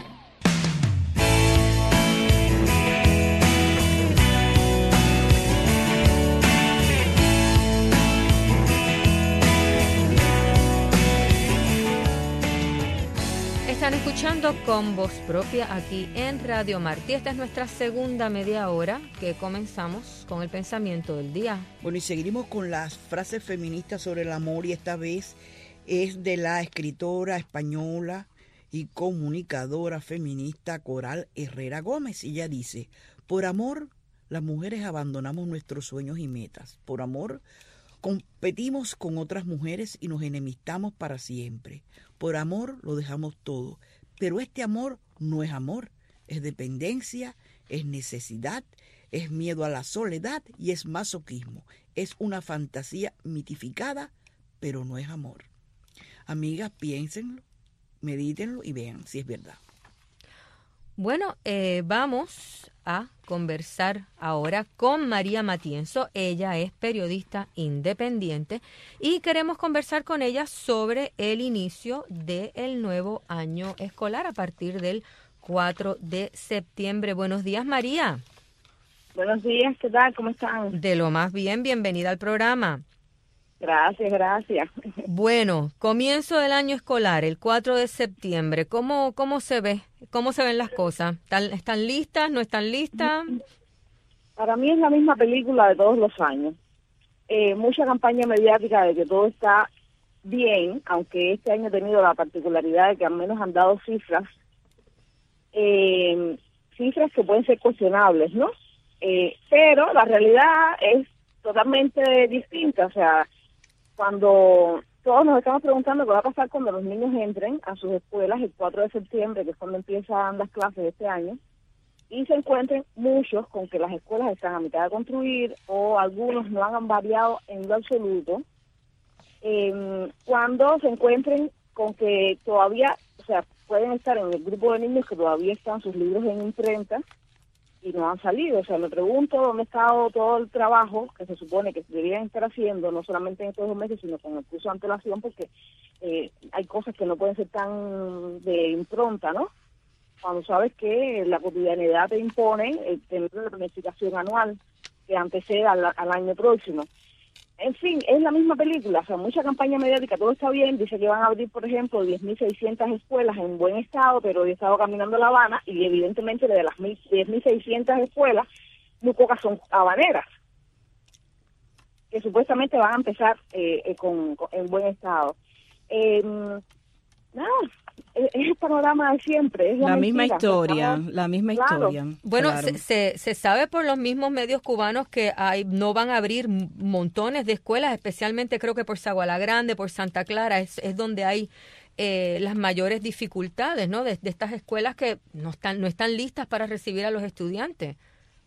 I: Están escuchando Con Voz Propia aquí en Radio Martí. Esta es nuestra segunda media hora que comenzamos con el pensamiento del día.
J: Bueno, y seguimos con las frases feministas sobre el amor, y esta vez es de la escritora española y comunicadora feminista Coral Herrera Gómez. Y ella dice: por amor, las mujeres abandonamos nuestros sueños y metas. Por amor, competimos con otras mujeres y nos enemistamos para siempre. Por amor lo dejamos todo, pero este amor no es amor, es dependencia, es necesidad, es miedo a la soledad y es masoquismo. Es una fantasía mitificada, pero no es amor. Amigas, piénsenlo, medítenlo y vean si es verdad.
I: Bueno, vamos a conversar ahora con María Matienzo. Ella es periodista independiente y queremos conversar con ella sobre el inicio del nuevo año escolar a partir del 4 de septiembre. Buenos días, María.
F: Buenos días, ¿qué tal? ¿Cómo están?
I: De lo más bien, bienvenida al programa.
F: Gracias.
I: Bueno, comienzo del año escolar, el 4 de septiembre. ¿Cómo se ve? ¿Cómo se ven las cosas? ¿Están listas? ¿No están listas?
F: Para mí es la misma película de todos los años. Mucha campaña mediática de que todo está bien, aunque este año ha tenido la particularidad de que al menos han dado cifras que pueden ser cuestionables, ¿no? Pero la realidad es totalmente distinta. O sea, cuando todos nos estamos preguntando qué va a pasar cuando los niños entren a sus escuelas el 4 de septiembre, que es cuando empiezan las clases de este año, y se encuentren muchos con que las escuelas están a mitad de construir o algunos no han variado en lo absoluto, cuando se encuentren con que todavía, o sea, pueden estar en el grupo de niños que todavía están sus libros en imprenta y no han salido. O sea, me pregunto dónde ha estado todo el trabajo que se supone que deberían estar haciendo, no solamente en estos 2 meses, sino con el curso de antelación, porque hay cosas que no pueden ser tan de impronta, ¿no? Cuando sabes que la cotidianidad te impone tener una planificación anual que anteceda al año próximo. En fin, es la misma película. O sea, mucha campaña mediática, todo está bien. Dice que van a abrir, por ejemplo, 10.600 escuelas en buen estado, pero he estado caminando a La Habana y evidentemente de las 10.600 escuelas, muy pocas son habaneras, que supuestamente van a empezar en buen estado. Nada, es el panorama de siempre. Es
K: la misma
F: mentira.
K: historia.
I: Bueno,
K: claro.
I: se sabe por los mismos medios cubanos que no van a abrir montones de escuelas, especialmente creo que por Saguala Grande, por Santa Clara, es donde hay las mayores dificultades, ¿no? De estas escuelas que no están listas para recibir a los estudiantes.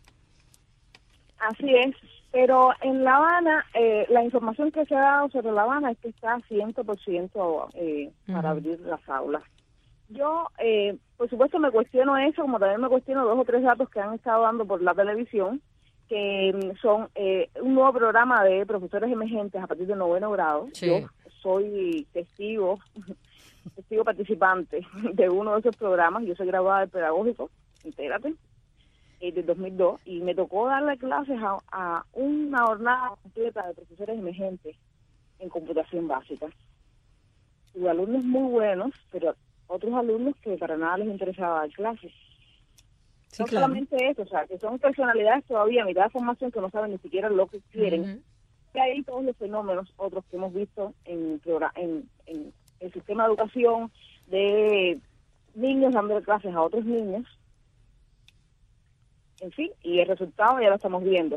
F: Así es. Pero en La Habana, la información que se ha dado sobre La Habana es que está 100% para abrir las aulas. Yo, por supuesto, me cuestiono eso, como también me cuestiono 2 o 3 datos que han estado dando por la televisión, que son un nuevo programa de profesores emergentes a partir del 9º grado. Sí. Yo soy testigo participante de uno de esos programas. Yo soy graduada de pedagógico, entérate, de 2002, y me tocó darle clases a una jornada completa de profesores emergentes en computación básica. Y alumnos muy buenos, pero otros alumnos que para nada les interesaba dar clases.
K: Sí,
F: no
K: claro.
F: solamente eso, o sea, que son personalidades todavía a mitad de formación que no saben ni siquiera lo que quieren. Y ahí todos los fenómenos, otros que hemos visto en el sistema de educación, de niños dando clases a otros niños. En fin, y el resultado ya lo estamos viendo.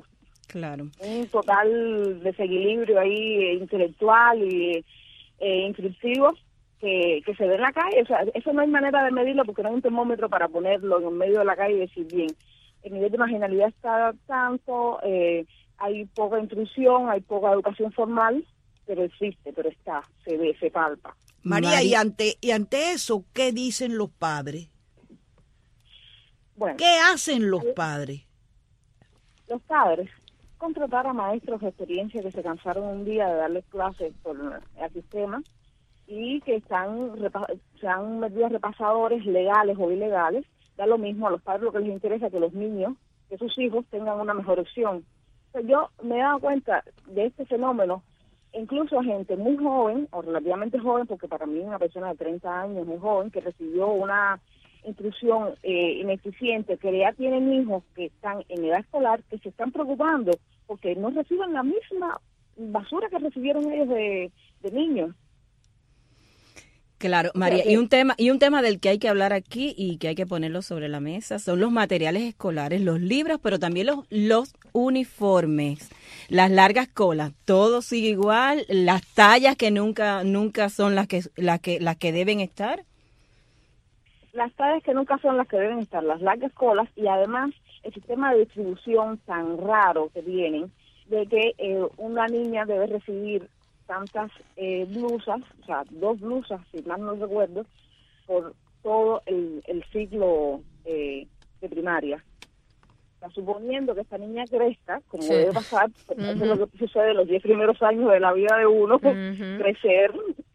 K: Claro.
F: Un total desequilibrio ahí intelectual y instructivo que se ve en la calle. O sea, eso no hay manera de medirlo porque no hay un termómetro para ponerlo en el medio de la calle y decir, bien, el nivel de marginalidad está tanto, hay poca intrusión, hay poca educación formal, pero existe, pero está, se ve, se palpa.
J: María, y ante eso, ¿qué dicen los padres?
F: Bueno,
J: ¿qué hacen los padres? Los padres
F: contratar a maestros de experiencia que se cansaron un día de darles clases por el sistema y que sean medidas repasadores legales o ilegales. Da lo mismo a los padres, lo que les interesa es que los niños, que sus hijos tengan una mejor opción. O sea, yo me he dado cuenta de este fenómeno, incluso a gente muy joven, o relativamente joven, porque para mí una persona de 30 años es joven, que recibió una instrucción ineficiente, que ya tienen hijos que están en edad escolar, que se están preocupando porque no reciben la misma basura que recibieron ellos de niños.
K: Claro, María, y un tema del que hay que hablar aquí y que hay que ponerlo sobre la mesa son los materiales escolares, los libros, pero también los uniformes, las largas colas, todo sigue igual, las tallas que nunca son las que deben estar.
F: Las tallas que nunca son las que deben estar, las largas colas, y además el sistema de distribución tan raro que tienen, de que una niña debe recibir tantas blusas, o sea, 2 blusas, si mal no recuerdo, por todo el ciclo de primaria. O sea, suponiendo que esta niña crezca, como debe pasar, eso es lo que sucede en los 10 primeros años de la vida de uno, crecer,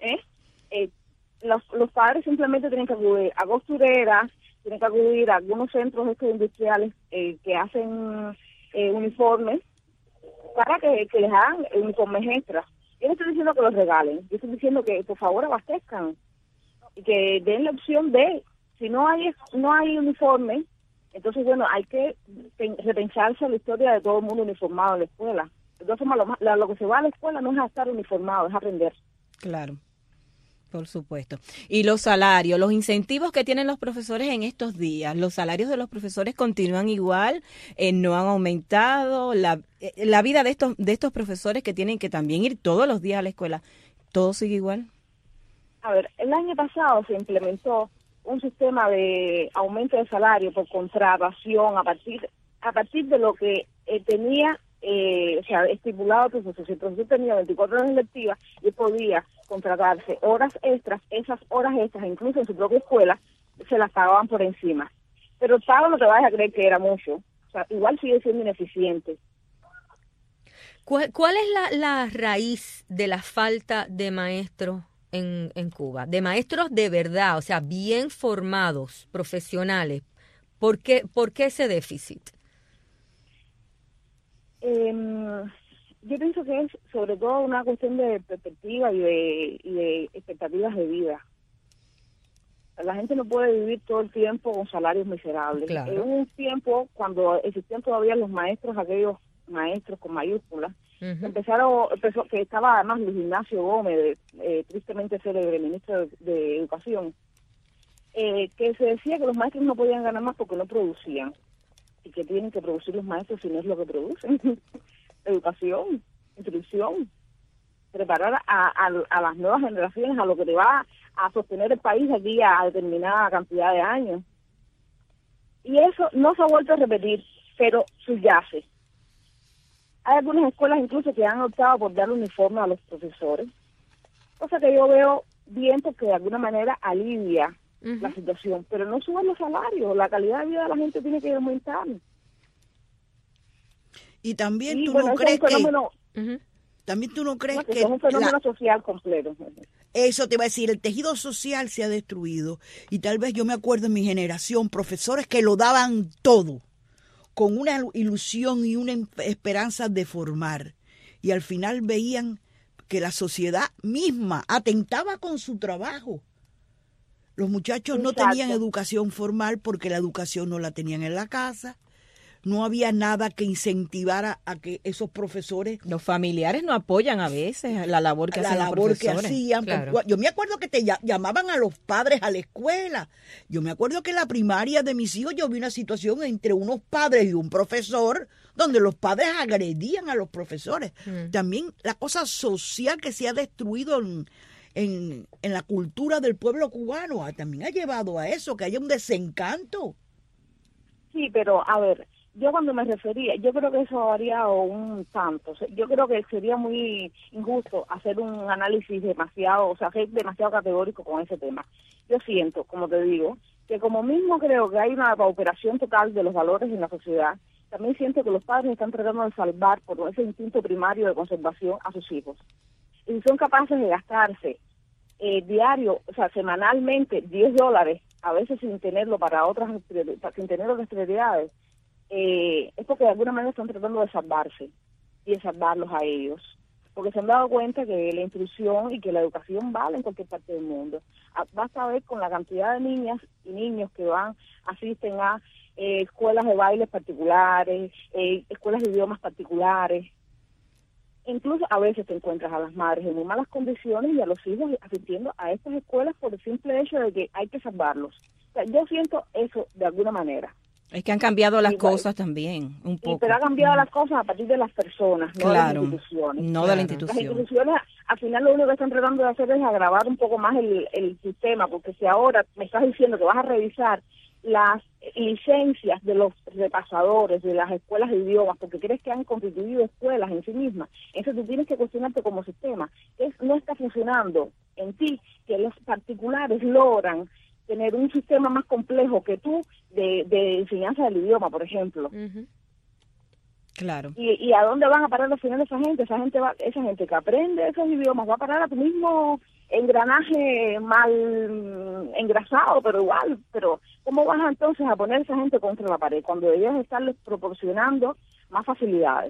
F: los padres simplemente tienen que acudir a costureras, tienen que acudir a algunos centros estos industriales que hacen uniformes para que les hagan uniformes extras. Yo no estoy diciendo que los regalen, yo estoy diciendo que por favor abastezcan y que den la opción de, si no hay uniforme, entonces bueno, hay que repensarse la historia de todo el mundo uniformado en la escuela. De todas formas, lo que se va a la escuela no es a estar uniformado, es aprender.
K: Claro. Por supuesto. Y los salarios, los incentivos que tienen los profesores en estos días, los salarios de los profesores continúan igual, no han aumentado, la vida de estos profesores que tienen que también ir todos los días a la escuela, ¿todo sigue igual?
F: A ver, el año pasado se implementó un sistema de aumento de salario por contratación a partir de lo que tenía estipulado el profesor. Si el profesor tenía 24 horas lectivas y podía contratarse horas extras, esas horas extras, incluso en su propia escuela, se las pagaban por encima. Pero el pago no te vayas a creer que era mucho. O sea, igual sigue siendo ineficiente.
I: ¿Cuál es la raíz de la falta de maestros en Cuba? De maestros de verdad, o sea, bien formados, profesionales. ¿Por qué ese déficit?
F: Yo pienso que es sobre todo una cuestión de perspectiva y de expectativas de vida. La gente no puede vivir todo el tiempo con salarios miserables.
I: Claro.
F: En un tiempo, cuando existían todavía los maestros, aquellos maestros con mayúsculas, empezó que estaba además Luis Ignacio Gómez, tristemente célebre ministro de Educación, que se decía que los maestros no podían ganar más porque no producían. Y que tienen que producir los maestros si no es lo que producen. Educación, instrucción, preparar a las nuevas generaciones a lo que te va a sostener el país aquí a determinada cantidad de años. Y eso no se ha vuelto a repetir, pero subyace. Hay algunas escuelas incluso que han optado por dar uniforme a los profesores, cosa que yo veo bien porque de alguna manera alivia la situación, pero no suben los salarios, la calidad de vida de la gente tiene que aumentar.
J: Y también
F: y
J: tú
F: bueno,
J: no crees
F: que
J: también tú no crees
F: que es un fenómeno social completo.
J: Eso te iba a decir, el tejido social se ha destruido y tal vez yo me acuerdo en mi generación profesores que lo daban todo con una ilusión y una esperanza de formar y al final veían que la sociedad misma atentaba con su trabajo. Los muchachos no tenían educación formal porque la educación no la tenían en la casa. no había nada que incentivara a que esos profesores...
K: Los familiares no apoyan a veces la labor que hacen los profesores.
J: hacían.
K: Claro.
J: Yo me acuerdo que te llamaban a los padres a la escuela. Yo me acuerdo que en la primaria de mis hijos yo vi una situación entre unos padres y un profesor donde los padres agredían a los profesores. También la cosa social que se ha destruido en la cultura del pueblo cubano también ha llevado a eso, que haya un desencanto.
F: Sí, pero a ver, yo cuando me refería, yo creo que eso ha variado un tanto. O sea, yo creo que sería muy injusto hacer un análisis demasiado, o sea, ser demasiado categórico con ese tema. Yo siento, como te digo, que como mismo creo que hay una pauperación total de los valores en la sociedad, también siento que los padres están tratando de salvar por ese instinto primario de conservación a sus hijos. Y son capaces de gastarse diario, o sea, semanalmente $10, a veces sin tenerlo para otras, sin tener otras prioridades, es porque de alguna manera están tratando de salvarse y de salvarlos a ellos, porque se han dado cuenta que la instrucción y que la educación vale en cualquier parte del mundo. Basta ver con la cantidad de niñas y niños que asisten a escuelas de bailes particulares, escuelas de idiomas particulares. Incluso a veces te encuentras a las madres en muy malas condiciones y a los hijos asistiendo a estas escuelas por el simple hecho de que hay que salvarlos. O sea, yo siento eso de alguna manera.
K: Es que han cambiado las cosas también, un poco.
F: Pero ha cambiado las cosas a partir de las personas, no de las instituciones.
K: No de la institución.
F: Las instituciones, al final, lo único que están tratando de hacer es agravar un poco más el sistema, porque si ahora me estás diciendo que vas a revisar las licencias de los repasadores de las escuelas de idiomas, porque crees que han constituido escuelas en sí mismas, entonces tú tienes que cuestionarte como sistema, que no está funcionando en ti, que los particulares logran tener un sistema más complejo que tú de enseñanza del idioma, por ejemplo.
K: Claro.
F: ¿Y a dónde van a parar al final esa gente? Esa gente que aprende esos idiomas va a parar a tu mismo engranaje mal engrasado, pero igual. Pero ¿cómo vas entonces a poner a esa gente contra la pared cuando debías estarles proporcionando más facilidades?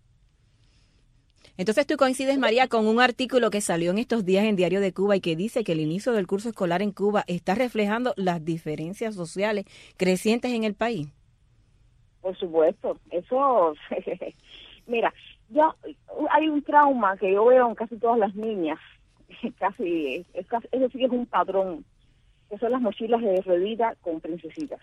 K: Entonces tú coincides, María, con un artículo que salió en estos días en Diario de Cuba y que dice que el inicio del curso escolar en Cuba está reflejando las diferencias sociales crecientes en el país.
F: Por supuesto, eso, mira, hay un trauma que yo veo en casi todas las niñas, eso sí que es un patrón, que son las mochilas de ruedita con princesitas.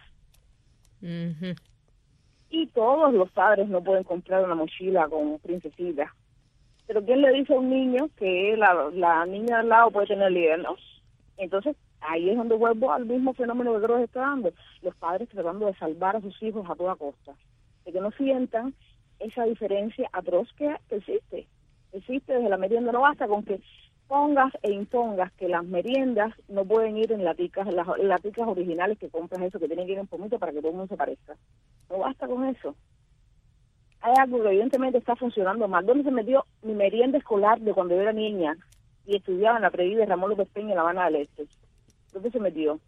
F: Y todos los padres no pueden comprar una mochila con princesitas. Pero ¿quién le dice a un niño que la niña de al lado puede tener líder, no? Entonces, ahí es donde vuelvo al mismo fenómeno que creo que está dando. Los padres tratando de salvar a sus hijos a toda costa. De que no sientan esa diferencia atroz que existe. Existe desde la merienda. No basta con que pongas e impongas que las meriendas no pueden ir en laticas, las laticas originales que compras, eso que tienen que ir en pomito para que todo el mundo se parezca. No basta con eso. Hay algo que evidentemente está funcionando mal. ¿Dónde se metió mi merienda escolar de cuando yo era niña y estudiaba en la Previ de Ramón López Peña en La Habana del Este? ¿Dónde se metió?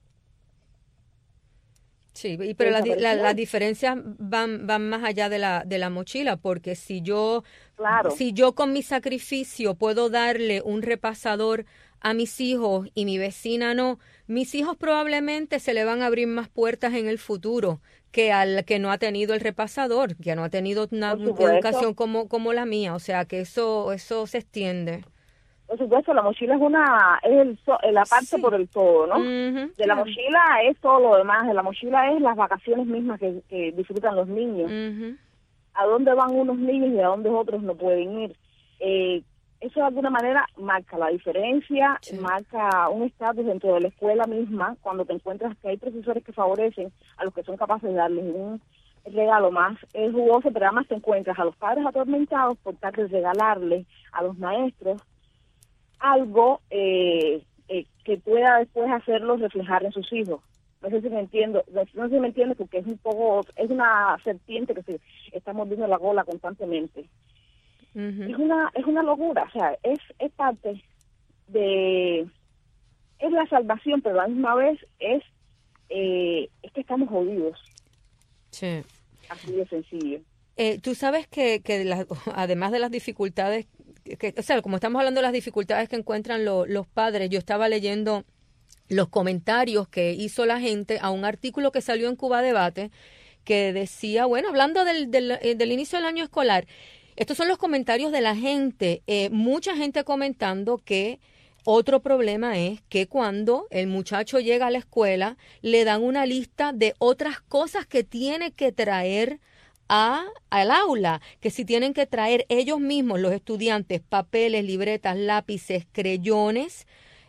I: Sí, pero las diferencias van más allá de la mochila, porque si yo con mi sacrificio puedo darle un repasador a mis hijos y mi vecina no, mis hijos probablemente se le van a abrir más puertas en el futuro que al que no ha tenido el repasador, que no ha tenido una educación como la mía, o sea que eso se extiende.
F: Por supuesto, la mochila es la parte por el todo, ¿no? De la mochila es todo lo demás, de la mochila es las vacaciones mismas que disfrutan los niños. A dónde van unos niños y a dónde otros no pueden ir. Eso de alguna manera marca la diferencia, marca un estatus dentro de la escuela misma, cuando te encuentras que hay profesores que favorecen a los que son capaces de darles un regalo más jugoso, pero además te encuentras a los padres atormentados por tratar de regalarles a los maestros algo que pueda después hacerlos reflejar en sus hijos. No sé si me entiendo, porque es una serpiente que se está mordiendo la cola constantemente. Es una locura, o sea, es parte de, es la salvación, pero a la misma vez es que estamos jodidos.
I: Sí.
F: Así de sencillo.
I: Tú sabes que además de las dificultades, o sea, como estamos hablando de las dificultades que encuentran los padres, yo estaba leyendo los comentarios que hizo la gente a un artículo que salió en Cuba Debate, que decía, bueno, hablando del inicio del año escolar, estos son los comentarios de la gente, mucha gente comentando que otro problema es que cuando el muchacho llega a la escuela, le dan una lista de otras cosas que tiene que traer al aula, que si tienen que traer ellos mismos, los estudiantes, papeles, libretas, lápices, creyones,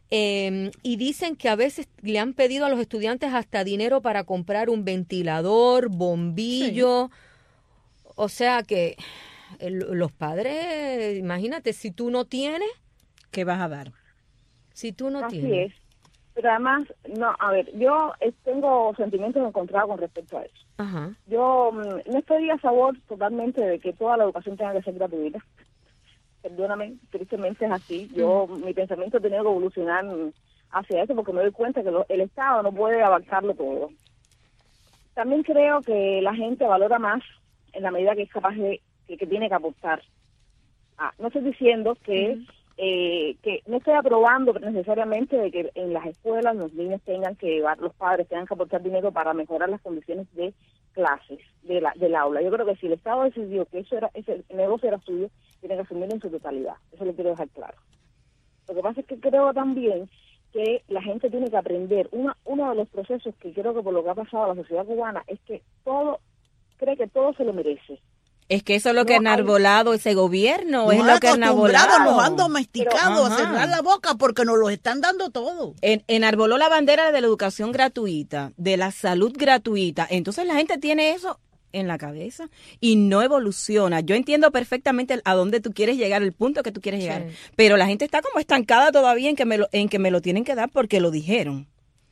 I: y dicen que a veces le han pedido a los estudiantes hasta dinero para comprar un ventilador, bombillo, o sea que los padres, imagínate, si tú no tienes,
K: ¿qué vas a dar?
I: Si tú no
F: Así
I: tienes.
F: es. Pero además, no, a ver, yo tengo sentimientos encontrados con respecto a eso.
I: Ajá.
F: Yo no estoy a favor totalmente de que toda la educación tenga que ser gratuita. Perdóname, tristemente es así. Mi pensamiento ha tenido que evolucionar hacia eso porque me doy cuenta que el Estado no puede abarcarlo todo. También creo que la gente valora más en la medida que es capaz de, que tiene que aportar. No estoy diciendo que no estoy aprobando necesariamente de que en las escuelas los niños tengan que llevar, los padres tengan que aportar dinero para mejorar las condiciones de clases del aula. Yo creo que si el Estado decidió que ese negocio era suyo, tiene que asumirlo en su totalidad. Eso lo quiero dejar claro. Lo que pasa es que creo también que la gente tiene que aprender. Uno de los procesos que creo que por lo que ha pasado a la sociedad cubana es que cree que todo se lo merece.
K: Es que eso es lo que ha enarbolado ese gobierno, es lo que ha enarbolado.
J: Nos han domesticado a cerrar la boca porque nos los están dando todo.
K: Enarboló la bandera de la educación gratuita, de la salud gratuita. Entonces la gente tiene eso en la cabeza y no evoluciona. Yo entiendo perfectamente a dónde tú quieres llegar, el punto que tú quieres llegar, pero la gente está como estancada todavía en que me lo tienen que dar porque lo dijeron.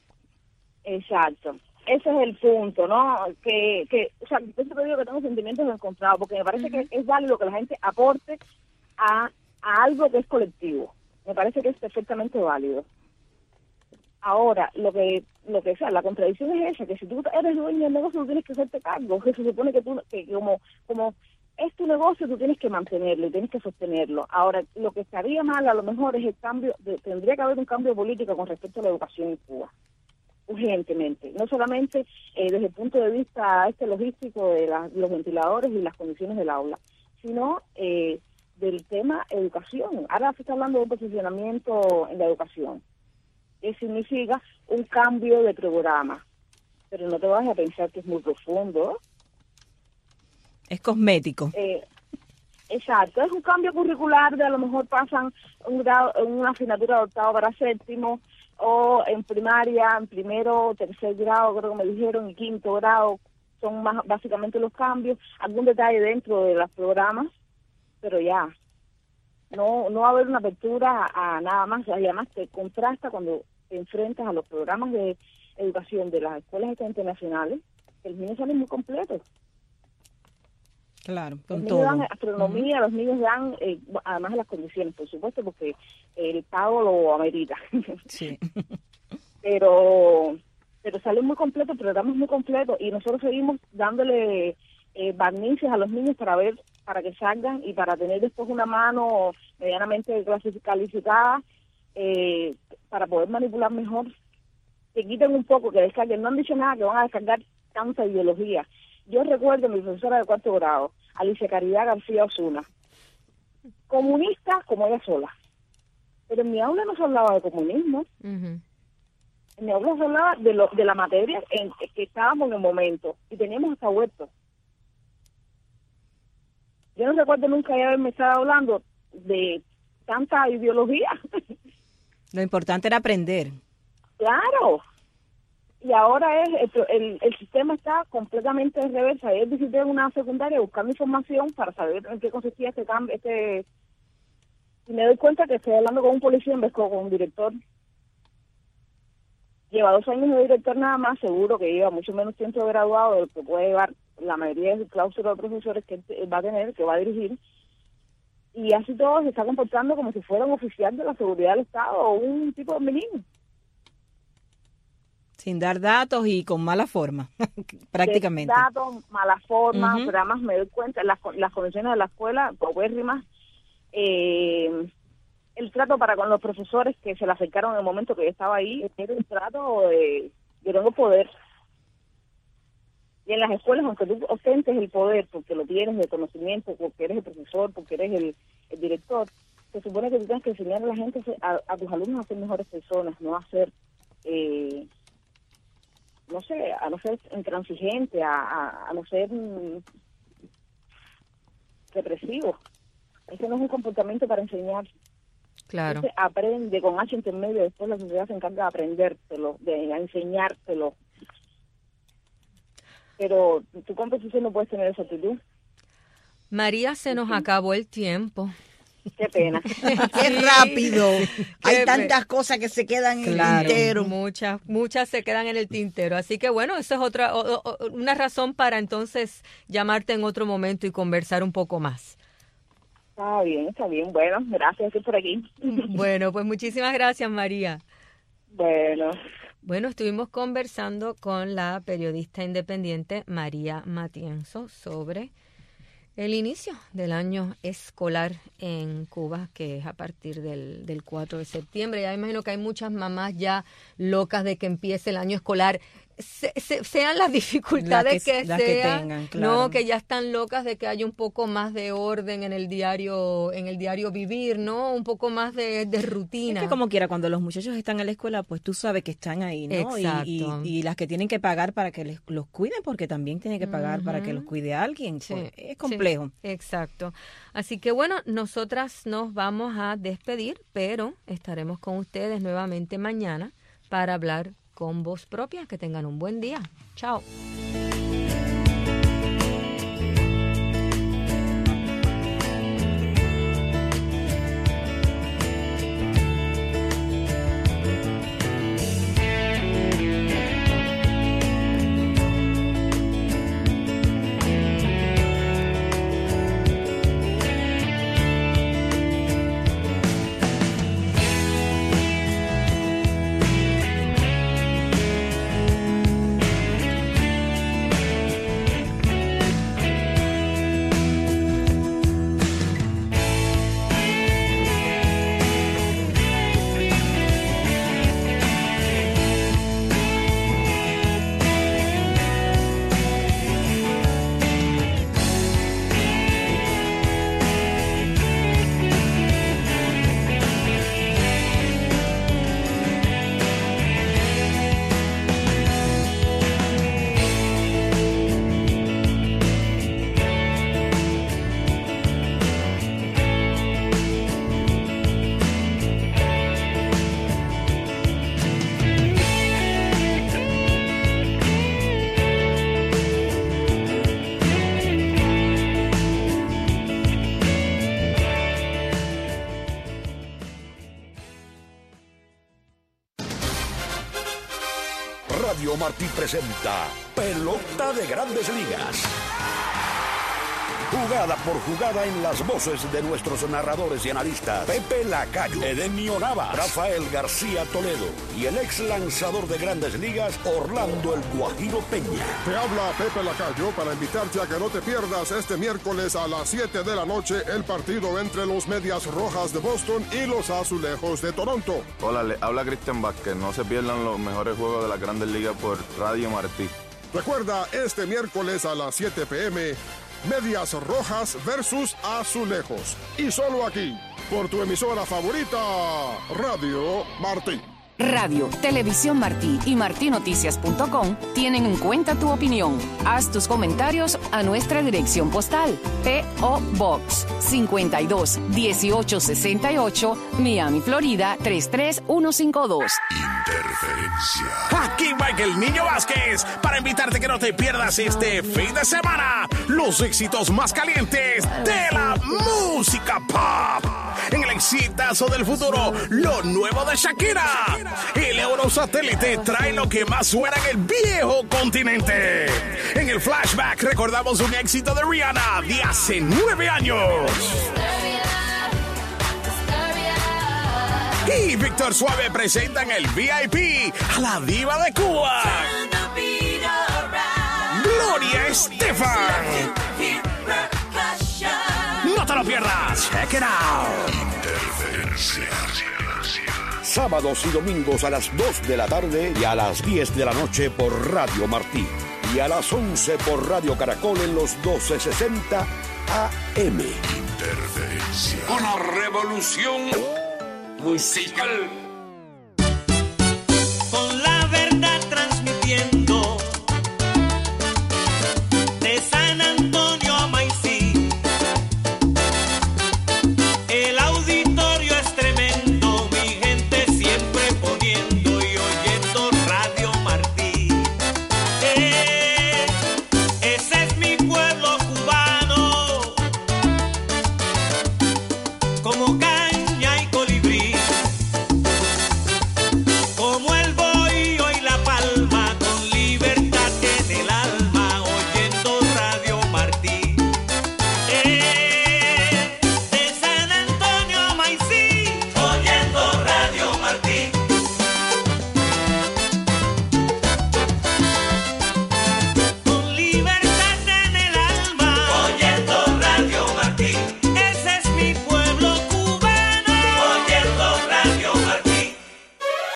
F: Exacto. Ese es el punto, ¿no? O sea, yo siempre digo que tengo sentimientos encontrados, porque me parece que es válido que la gente aporte a algo que es colectivo. Me parece que es perfectamente válido. Ahora, lo que sea, la contradicción es esa, que si tú eres dueño del negocio, tú tienes que hacerte cargo, que se supone que como es tu negocio, tú tienes que mantenerlo y tienes que sostenerlo. Ahora, lo que estaría mal a lo mejor es el cambio, tendría que haber un cambio político con respecto a la educación en Cuba. Urgentemente, no solamente desde el punto de vista logístico de los ventiladores y las condiciones del aula, sino del tema educación. Ahora se está hablando de un posicionamiento en la educación, que significa un cambio de programa, pero no te vas a pensar que es muy profundo.
K: Es cosmético.
F: Exacto, es un cambio curricular de a lo mejor pasan una asignatura de octavo para séptimo, o en primaria, en primero, tercer grado, creo que me dijeron, y quinto grado, son más básicamente los cambios, algún detalle dentro de los programas, pero ya, no va a haber una apertura a nada más, y además te contrasta cuando te enfrentas a los programas de educación de las escuelas internacionales, que los niños salen muy completos.
K: Claro,
F: los
K: con
F: niños
K: todo.
F: dan astronomía, los niños dan, además de las condiciones, por supuesto, porque el pago lo amerita.
K: Sí.
F: pero sale muy completo, el programa es muy completo, y nosotros seguimos dándole barnices a los niños para que salgan y para tener después una mano medianamente calificada para poder manipular mejor. Que quiten un poco, que descarguen. No han dicho nada que van a descargar tanta ideología. Yo recuerdo a mi profesora de cuarto grado, Alicia Caridad García Osuna, comunista como ella sola. Pero en mi aula no se hablaba de comunismo. En mi aula se hablaba de la materia en que estábamos en el momento, y teníamos hasta huertos. Yo no recuerdo nunca haberme estado hablando de tanta ideología.
K: Lo importante era aprender.
F: Claro. Y ahora el sistema está completamente en reversa. Ayer visité una secundaria buscando información para saber en qué consistía este cambio, y me doy cuenta que estoy hablando con un policía en vez con un director. Lleva 2 años de director nada más, seguro que lleva mucho menos tiempo de graduado de lo que puede llevar la mayoría de cláusulas de profesores que él va a tener, que va a dirigir. Y así todo se está comportando como si fuera un oficial de la seguridad del Estado o un tipo de menino.
K: Sin dar datos y con mala forma, prácticamente.
F: Datos, mala forma, pero además me doy cuenta, las condiciones de la escuela, paupérrimas, el trato para con los profesores que se le acercaron en el momento que yo estaba ahí, era un trato yo tengo poder. Y en las escuelas, aunque tú ostentes el poder, porque lo tienes de conocimiento, porque eres el profesor, porque eres el director, se supone que tú tienes que enseñar a la gente, a tus alumnos a ser mejores personas, no a ser, a no ser intransigente, a no ser represivo. Ese no es un comportamiento para enseñar.
I: Claro.
F: Entonces aprende con H intermedio, después la sociedad se encarga de aprendértelo, de enseñártelo. Pero tú con precisión no puedes tener esa actitud.
I: María, se nos acabó el tiempo.
F: Qué pena.
J: ¡Qué rápido! Hay tantas cosas que se quedan en el tintero.
I: Muchas se quedan en el tintero. Así que bueno, eso es una razón para entonces llamarte en otro momento y conversar un poco más.
F: Está bien. Bueno, gracias, estoy por aquí.
I: Bueno, pues muchísimas gracias, María. Bueno, estuvimos conversando con la periodista independiente María Matienzo sobre el inicio del año escolar en Cuba, que es a partir del 4 de septiembre. Ya me imagino que hay muchas mamás ya locas de que empiece el año escolar, sean las dificultades que sean,
K: que tengan, claro.
I: No, que ya están locas de que haya un poco más de orden en el diario vivir, ¿no? Un poco más de rutina.
K: Es que como quiera, cuando los muchachos están en la escuela, pues tú sabes que están ahí, ¿no?
I: Exacto.
K: Y las que tienen que pagar para que los cuiden, porque también tienen que pagar para que los cuide alguien.
I: Sí,
K: pues, es complejo.
I: Sí, exacto. Así que bueno, nosotras nos vamos a despedir, pero estaremos con ustedes nuevamente mañana para hablar con voz propia. Que tengan un buen día. Chao.
A: Radio Martí presenta Pelota de Grandes Ligas. Jugada por jugada en las voces de nuestros narradores y analistas Pepe Lacayo, Edenio Navas, Rafael García Toledo y el ex lanzador de Grandes Ligas Orlando El Guajiro Peña.
D: Te habla Pepe Lacayo para invitarte a que no te pierdas este miércoles a las 7 de la noche el partido entre los Medias Rojas de Boston y los Azulejos de Toronto.
E: Hola, le habla Cristian Vázquez. No se pierdan los mejores juegos de las Grandes Ligas por Radio Martí.
D: Recuerda, este miércoles a las 7 p.m., Medias Rojas versus Azulejos. Y solo aquí, por tu emisora favorita, Radio Martí.
C: Radio, Televisión Martí y martinoticias.com tienen en cuenta tu opinión. Haz tus comentarios a nuestra dirección postal. P.O. Box 52 1868, Miami, Florida 33152.
G: Interferencia. Aquí Michael Niño Vázquez para invitarte que no te pierdas este fin de semana los éxitos más calientes de la música pop. En el exitazo del futuro, lo nuevo de Shakira. El Eurosatélite trae lo que más suena en el viejo continente. En el flashback recordamos un éxito de Rihanna de hace 9 años. Y Víctor Suave presenta en el VIP a la diva de Cuba, Gloria Estefan. No te lo pierdas. Check it out.
A: Interferencia. Sábados y domingos a las 2 de la tarde y a las 10 de la noche por Radio Martí. y a las 11 por Radio Caracol en los 1260 AM.
B: Interferencia. Una revolución musical.